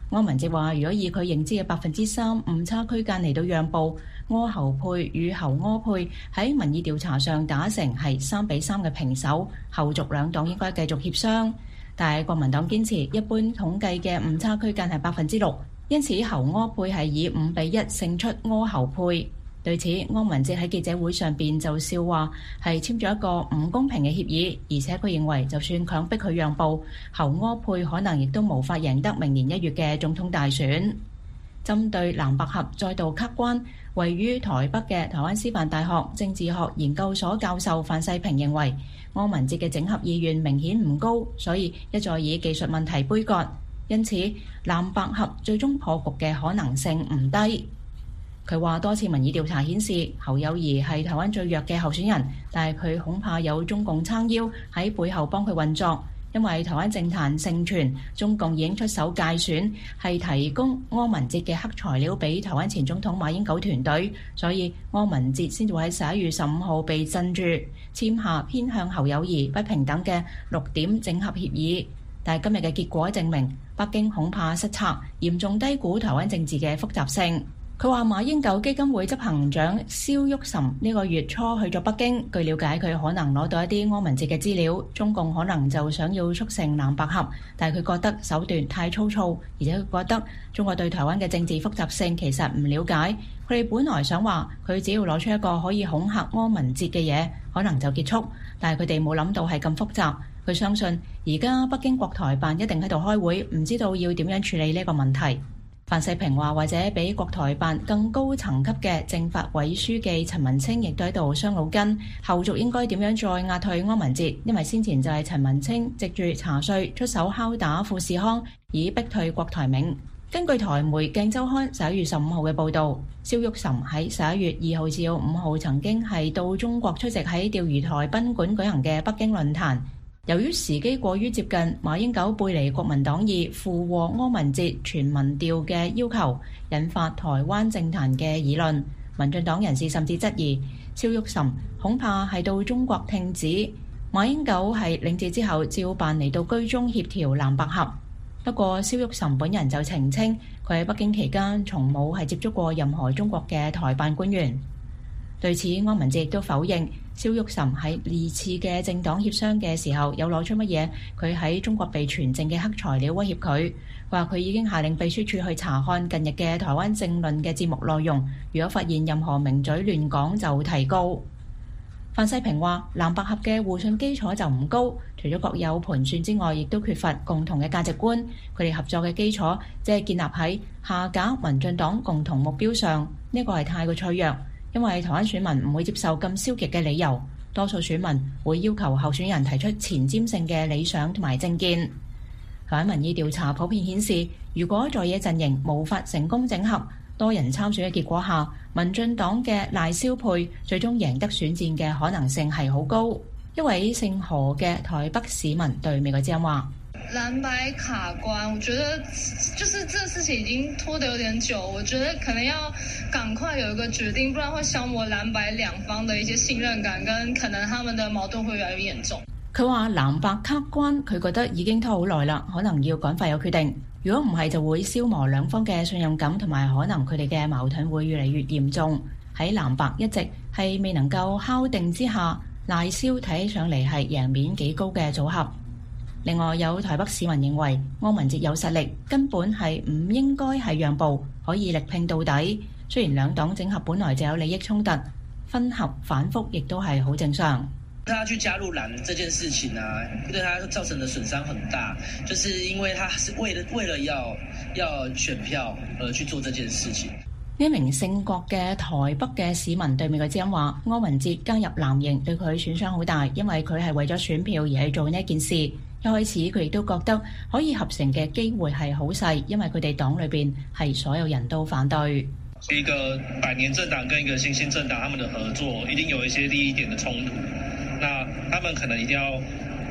柯文哲話：如果以佢認知嘅百分之三誤差區間嚟到讓步，柯侯配與侯柯配喺民意調查上打成係三比三嘅平手，後續兩黨應該繼續協商。但係國民黨堅持一般統計嘅誤差區間係百分之六，因此侯柯配係以五比一勝出柯侯配。對此，柯文哲喺記者會上邊就笑話係簽咗一個唔公平嘅協議，而且佢認為就算強迫佢讓步，侯柯配可能亦都無法贏得明年一月嘅總統大選。針對藍白合再度卡關，位於台北嘅台灣師範大學政治學研究所教授范世平認為，柯文哲嘅整合意願明顯唔高，所以一再以技術問題杯葛，因此藍白合最終破局嘅可能性唔低。佢話多次民意調查顯示侯友宜係台灣最弱嘅候選人，但係佢恐怕有中共撐腰喺背後幫佢運作，因為台灣政壇盛傳中共已經出手介選，係提供柯文哲嘅黑材料俾台灣前總統馬英九團隊，所以柯文哲先至會喺十一月十五號被鎮住，簽下偏向侯友宜不平等嘅六點整合協議。但係今日嘅結果證明，北京恐怕失策，嚴重低估台灣政治嘅複雜性。佢話馬英九基金會執行長蕭旭岑呢個月初去咗北京，據了解佢可能攞到一啲柯文哲嘅資料，中共可能就想要促成藍白合，但係佢覺得手段太粗糙，而且佢覺得中國對台灣嘅政治複雜性其實唔了解。佢哋本來想話佢只要攞出一個可以恐嚇柯文哲嘅嘢，可能就結束，但係佢哋冇諗到係咁複雜。佢相信而家北京國台辦一定喺度開會，唔知道要點樣處理呢個問題。范世平話，或者比國台辦更高層級嘅政法委書記陳文清亦都喺度傷腦筋，後續應該點樣再壓退柯文哲，因為先前就係陳文清藉住查稅出手敲打富士康，以逼退郭台銘。根據台媒鏡週刊十一月十五號嘅報導，蕭旭岑喺十一月二號至到五號曾經係到中國出席喺釣魚台賓館舉行嘅北京論壇。由於時機過於接近，馬英九背離國民黨意附和柯文哲全民調嘅要求，引發台灣政壇嘅議論。民進黨人士甚至質疑蕭旭岑恐怕係到中國聽旨，馬英九係領旨之後照辦嚟到居中協調藍白合。不過蕭旭岑本人就澄清，佢喺北京期間從冇係接觸過任何中國嘅台辦官員。對此，柯文哲亦都否認蕭旭岑喺二次嘅政黨協商嘅時候有攞出乜嘢佢喺中國被傳證嘅黑材料威脅佢，話佢已經下令秘書處去查看近日嘅台灣政論嘅節目內容，如果發現任何名嘴亂講就提告。范世平話藍白合嘅互信基礎就唔高，除咗各有盤算之外，亦都缺乏共同嘅價值觀，佢哋合作嘅基礎只係建立喺下架民進黨共同目標上，呢個係太過脆弱。因為台灣選民唔會接受咁消極嘅理由，多數選民會要求候選人提出前瞻性嘅理想同埋政見。台灣民意調查普遍顯示，如果在野陣營無法成功整合，多人參選嘅結果下，民進黨嘅賴蕭配最終贏得選戰嘅可能性係好高。一位姓何嘅台北市民對美國之音話： 藍白卡關，我覺得就是這事情已經拖得有點久，我覺得可能要趕快有一個決定，不然會消磨藍白兩方的一些信任感，跟可能他們的矛盾會越來越嚴重。 佢話藍白卡關，佢覺得已經拖好耐啦，可能要趕快有決定。如果唔係，就會消磨兩方嘅信任感，同埋可能佢哋嘅矛盾會越嚟越嚴重。喺藍白一直係未能夠敲定之下，賴蕭睇起上嚟係贏面幾高嘅組合。另外有台北市民認為柯文哲有實力，根本係唔應該係讓步，可以力拼到底。雖然兩黨整合本來就有利益衝突，分合反覆亦都係好正常。 他去加入藍這件事情啊，對他造成的損傷很大，就是因為他是為了為了要要選票而去做這件事情。 呢一名姓郭嘅台北嘅市民對美國之音話：柯文哲加入藍營對佢損傷好大，因為佢係為咗選票而去做呢一件事。一開始佢亦都覺得可以合成嘅機會係好細，因為佢哋黨裏邊係所有人都反對。 一個百年政黨跟一個新興政黨，他們的合作一定有一些利益點的衝突。那他們可能一定要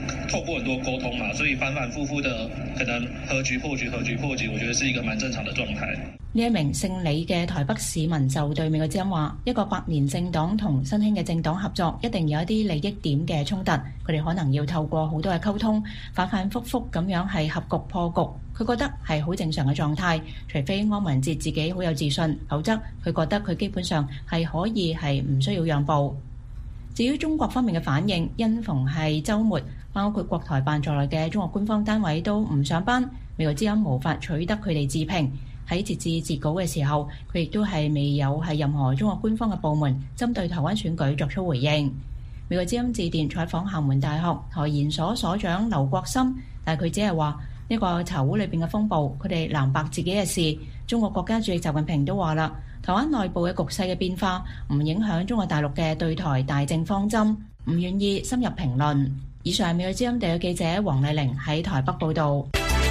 透過很多溝通嘛，所以反反复复的可能和局破局、和局破局，我覺得是一個蠻正常的狀態。 呢一名姓李嘅台北市民就對美國之音話：一個百年政黨同新興嘅政黨合作，一定有一啲利益點嘅衝突，佢哋可能要透過好多嘅溝通，反反覆覆咁樣係合局破局。佢覺得係好正常嘅狀態，除非柯文哲自己好有自信，否則佢覺得佢基本上係可以係唔需要讓步。至於中國方面嘅反應，因逢係週末，包括國台辦在內嘅中國官方單位都唔上班，美國之音無法取得佢哋置評。喺截至截稿嘅時候，佢亦都係未有係任何中國官方嘅部門針對台灣選舉作出回應。美國之音致電採訪廈門大學台研所所長劉國森，但係佢只係話呢個茶壺裏邊嘅風暴，佢哋藍白自己嘅事。中國國家主席習近平都話啦，台灣內部嘅局勢嘅變化唔影響中國大陸嘅對台大政方針，唔願意深入評論。以上係美國之音地嘅記者黃麗玲喺台北報導。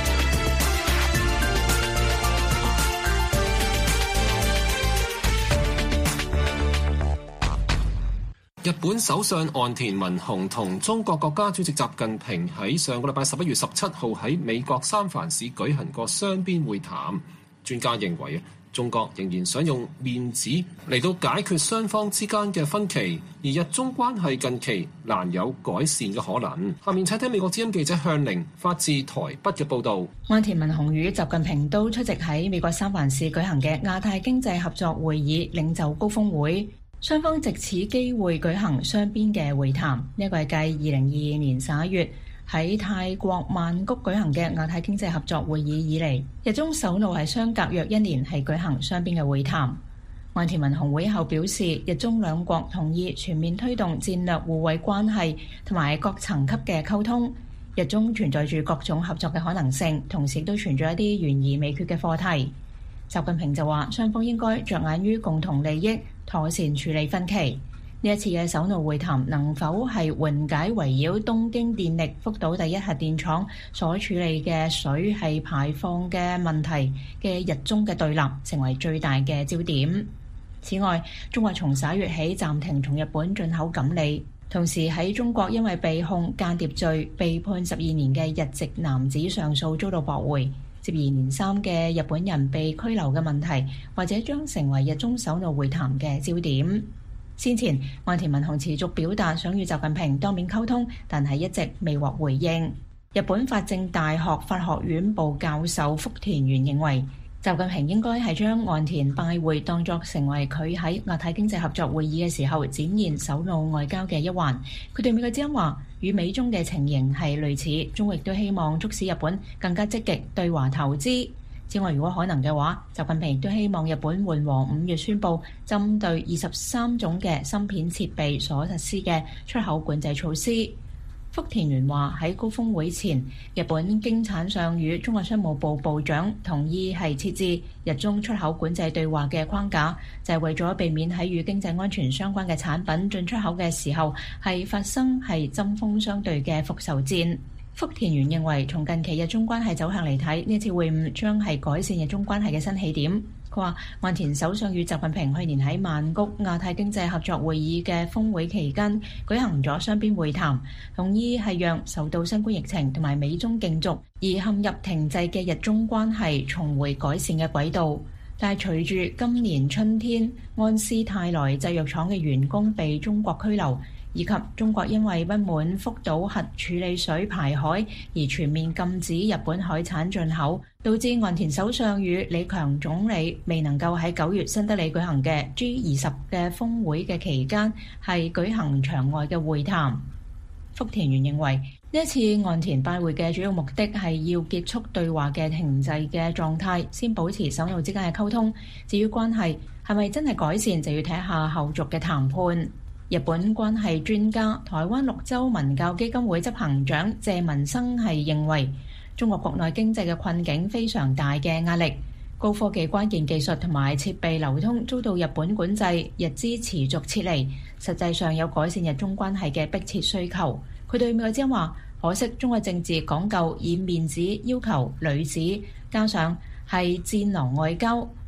日本首相岸田文雄同中國國家主席習近平喺上個禮拜十一月十七號喺美國三藩市舉行過雙邊會談。專家認為，中國仍然想用面子嚟到解決雙方之間嘅分歧，而日中關係近期難有改善嘅可能。下面請聽美國之音記者向玲發自台北嘅報導。 岸田文雄與習近平都出席喺美國三藩市舉行嘅亞太經濟合作會議領袖高峰會。雙方藉此機會舉行雙邊嘅會談，呢個係繼二零二二年十一月喺泰國曼谷舉行嘅亞太經濟合作會議以嚟，日中首度係相隔約一年係舉行雙邊嘅會談。岸田文雄會後表示，日中兩國同意全面推動戰略互惠關係同埋各層級嘅溝通，日中存在住各種合作嘅可能性，同時都存在一啲懸而未決嘅課題。習近平就話，雙方應該着眼於共同利益，妥善處理分歧。呢一次嘅首腦會談能否係緩解圍繞東京電力福島第一核電廠所處理嘅水係排放嘅問題嘅日中嘅對立，成為最大嘅焦點。此外，中國從十一月起暫停從日本進口錦鯉，同時喺中國因為被控間諜罪被判十二年嘅日籍男子上訴遭到駁回。接二連三嘅日本人被拘留嘅問題，或者將成為日中首腦會談嘅焦點。先前岸田文雄持續表達想與習近平當面溝通，但係一直未獲回應。日本法政大學法學院部教授福田原認為，習近平應該係將岸田拜會當作成為佢喺亞太經濟合作會議嘅時候展現首腦外交嘅一環。佢對美國之音話，與美中嘅情形係類似，中國亦都希望促使日本更加積極對華投資。此外，如果可能嘅話，習近平亦都希望日本緩和五月宣布針對二十三種嘅芯片設備所實施嘅出口管制措施。福田原話，喺高峰會前，日本經產上與中國商務部部長同意係設置日中出口管制對話嘅框架，就係為咗避免喺與經濟安全相關嘅產品進出口嘅時候係發生係針鋒相對嘅復仇戰。福田原認為，從近期日中關係走向嚟睇，呢次會晤將係改善日中關係嘅新起點。佢話，岸田首相與習近平去年喺曼谷亞太經濟合作會議嘅峰會期間舉行咗雙邊會談，同意係讓受到新冠疫情同埋美中競逐而陷入停滯嘅日中關係重回改善嘅軌道。但係隨住今年春天安斯泰來製藥廠嘅員工被中國拘留，以及中國因為不滿福島核處理水排海而全面禁止日本海產進口，導致岸田首相與李強總理未能夠喺九月新德里舉行嘅 G 二十嘅峰會嘅期間係舉行場外嘅會談。福田原認為，呢一次岸田拜會嘅主要目的係要結束對話嘅停滯嘅狀態，先保持首腦之間嘅溝通。至於關係係咪真係改善，就要睇下後續嘅談判。日本關係專家、台灣綠洲文教基金會執行長謝文生係認為，中國國內經濟嘅困境非常大嘅壓力，高科技關鍵技術同埋設備流通遭到日本管制，日資持續撤離，實際上有改善日中關係嘅迫切需求。佢對美國之音話，可惜中國政治講究以面子要求裡子，加上係戰狼外交，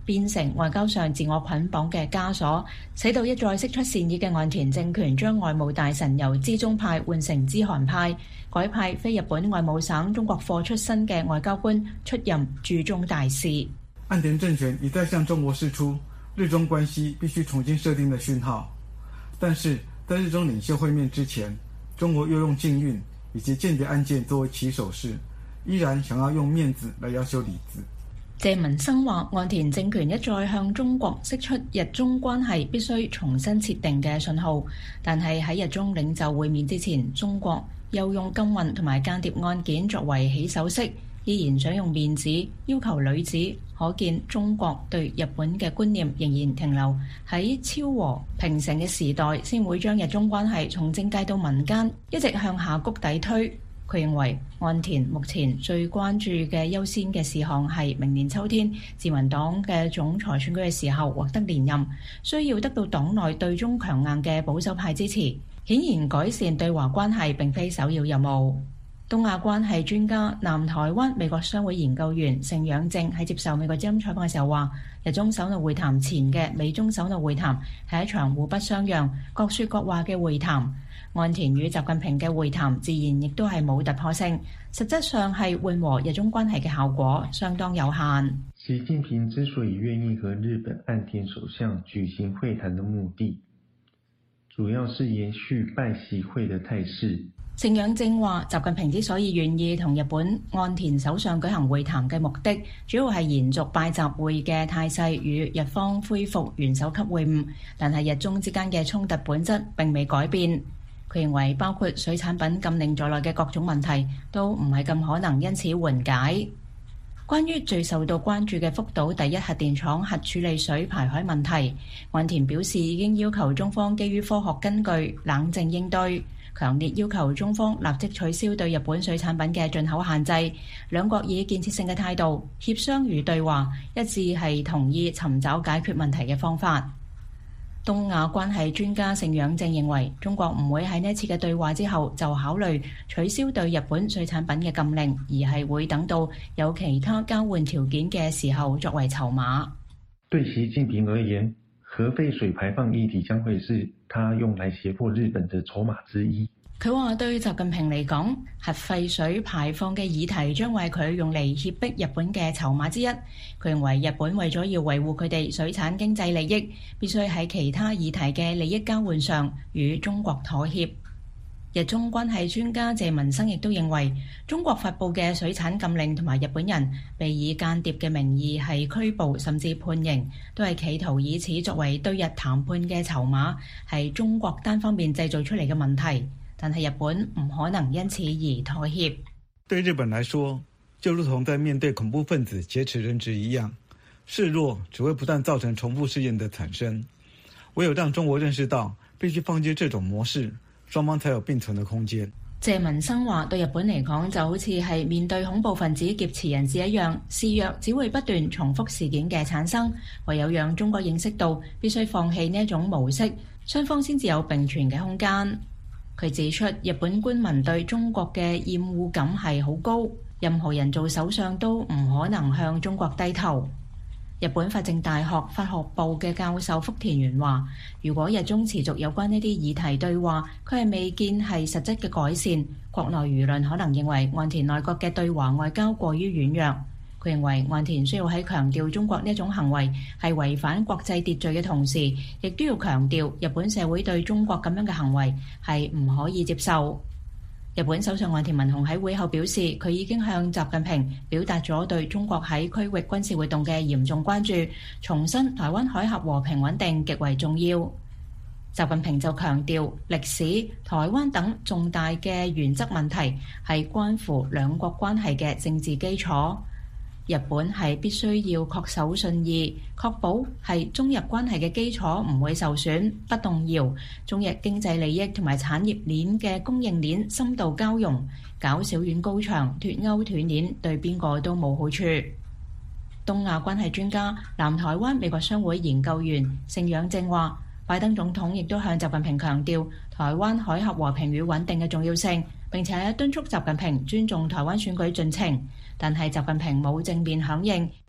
變成外交上自我捆綁嘅枷鎖，使到一再釋出善意嘅岸田政權將外務大臣由資中派換成資韓派，改派非日本外務省中國課出身嘅外交官出任駐中大使。 岸田政權已在向中國釋出日中關係必須重新設定的訊號，但是在日中領袖會面之前，中國又用禁運以及間諜案件作為起手式，依然想要用面子來要求裡子。 謝文生話，岸田政權一再向中國釋出日中關係必須重新設定嘅信號，但係喺日中領袖會面之前，中國又用禁運同埋間諜案件作為起手式，依然想用面子要求裡子，可見中國對日本嘅觀念仍然停留喺昭和平成嘅時代，先會將日中關係從政界到民間一直向下谷底推。佢認為岸田目前最關注嘅優先嘅事項係明年秋天自民黨嘅總裁選舉嘅時候獲得連任，需要得到黨內對中強硬嘅保守派支持。顯然改善對華關係並非首要任務。東亞關係專家、南台灣美國商會研究員盛仰正喺接受美國之音採訪嘅時候話，日中首腦會談前嘅美中首腦會談係一場互不相讓、各說各話嘅會談。岸田與習近平嘅會談自然亦都係冇突破性，實質上係緩和日中關係嘅效果相當有限。 習近平之所以願意和日本岸田首相舉行會談的目的，主要是延續拜習會的態勢。 盛仰正話，習近平之所以願意同日本岸田首相舉行會談嘅目的，主要係延續拜習會嘅態勢，與日方恢復元首級會晤，但係日中之間嘅衝突本質並未改變。佢認為包括水產品禁令在內嘅各種問題都唔係咁可能因此緩解。關於最受到關注嘅福島第一核電廠核處理水排海問題，岸田表示已經要求中方基於科學根據冷靜應對，強烈要求中方立即取消對日本水產品嘅進口限制。兩國以建設性嘅態度協商與對話，一致係同意尋找解決問題嘅方法。東亞關係專家盛仰正認為，中國唔會喺呢次嘅對話之後就考慮取消對日本水產品嘅禁令，而係會等到有其他交換條件嘅時候作為籌碼。 對習近平而言，核廢水排放議題將會是他用來脅迫日本的籌碼之一。 佢話對習近平嚟講，核廢水排放嘅議題將為佢用嚟脅迫日本嘅籌碼之一。佢認為日本為咗要維護佢哋水產經濟利益，必須喺其他議題嘅利益交換上與中國妥協。日中關係專家謝文生亦都認為，中國發布嘅水產禁令同埋日本人被以間諜嘅名義係拘捕甚至判刑，都係企圖以此作為對日談判嘅籌碼，係中國單方面製造出嚟嘅問題。但係日本唔可能因此而妥協。 對日本來說，就如同在面對恐怖分子劫持人質一樣，示弱只會不斷造成重複事件的產生。唯有讓中國認識到必須放棄這種模式，雙方才有並存的空間。 謝文生話：對日本嚟講，就好似係面對恐怖分子劫持人質一樣，示弱只會不斷重複事件嘅產生。唯有讓中國認識到必須放棄呢一種模式，雙方先至有並存嘅空間。佢指出，日本官民對中國嘅厭惡感係好高，任何人做首相都唔可能向中國低頭。日本法政大學法學部嘅教授福田原話，如果日中持續有關呢啲議題對話，佢係未見係實質嘅改善。國內輿論可能認為岸田內閣嘅對華外交過於軟弱。佢認為岸田需要喺強調中國呢種行為係違反國際秩序嘅同時，亦都要強調日本社會對中國咁樣嘅行為係唔可以接受。日本首相岸田文雄喺會後表示，佢已經向習近平表達咗對中國喺區域軍事活動嘅嚴重關注，重申台灣海峽和平穩定極為重要。習近平就強調，歷史、台灣等重大嘅原則問題係關乎兩國關係嘅政治基礎。日本係必須要恪守信義，確保係中日關係嘅基礎唔會受損、不動搖，中日經濟利益同埋產業鏈嘅供應鏈深度交融，搞小院高牆、脫鈎斷鏈，對邊個都冇好處。東亞關係專家、南台灣美國商會研究員盛仰正話，拜登總統亦都向習近平強調台灣海峽和平與穩定嘅重要性，並且敦促習近平尊重台灣選舉進程。但係習近平冇正面響應，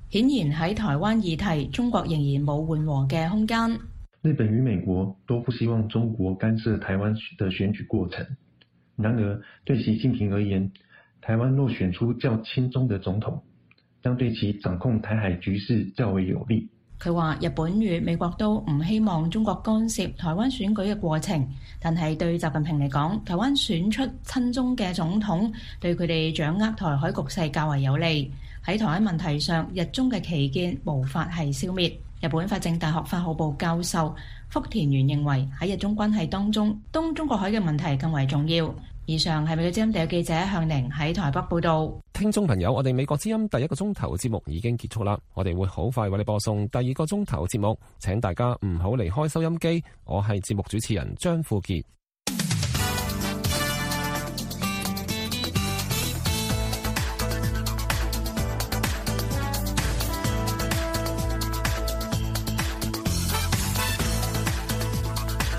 顯然喺台灣議題，中國仍然冇緩和嘅空間。 日本與美國都不希望中國干涉台灣的選舉過程。然而，對習近平而言，台灣若選出較親中的總統，將對其掌控台海局勢較為有利。 佢話日本與美國都唔希望中國干涉台灣選舉嘅過程，但係對習近平嚟講，台灣選出親中嘅總統，對佢哋掌握台海局勢較為有利。喺台灣問題上，日中嘅歧見無法係消滅。日本法政大學法學部教授福田原認為，喺日中關係當中，東中國海嘅問題更為重要。以上係美國之音第一記者向寧喺台北報道。 聽眾朋友，我哋美國之音第一個鐘頭節目已經結束啦，我哋會好快為你播送第二個鐘頭節目，請大家唔好離開收音機。我係節目主持人張富傑。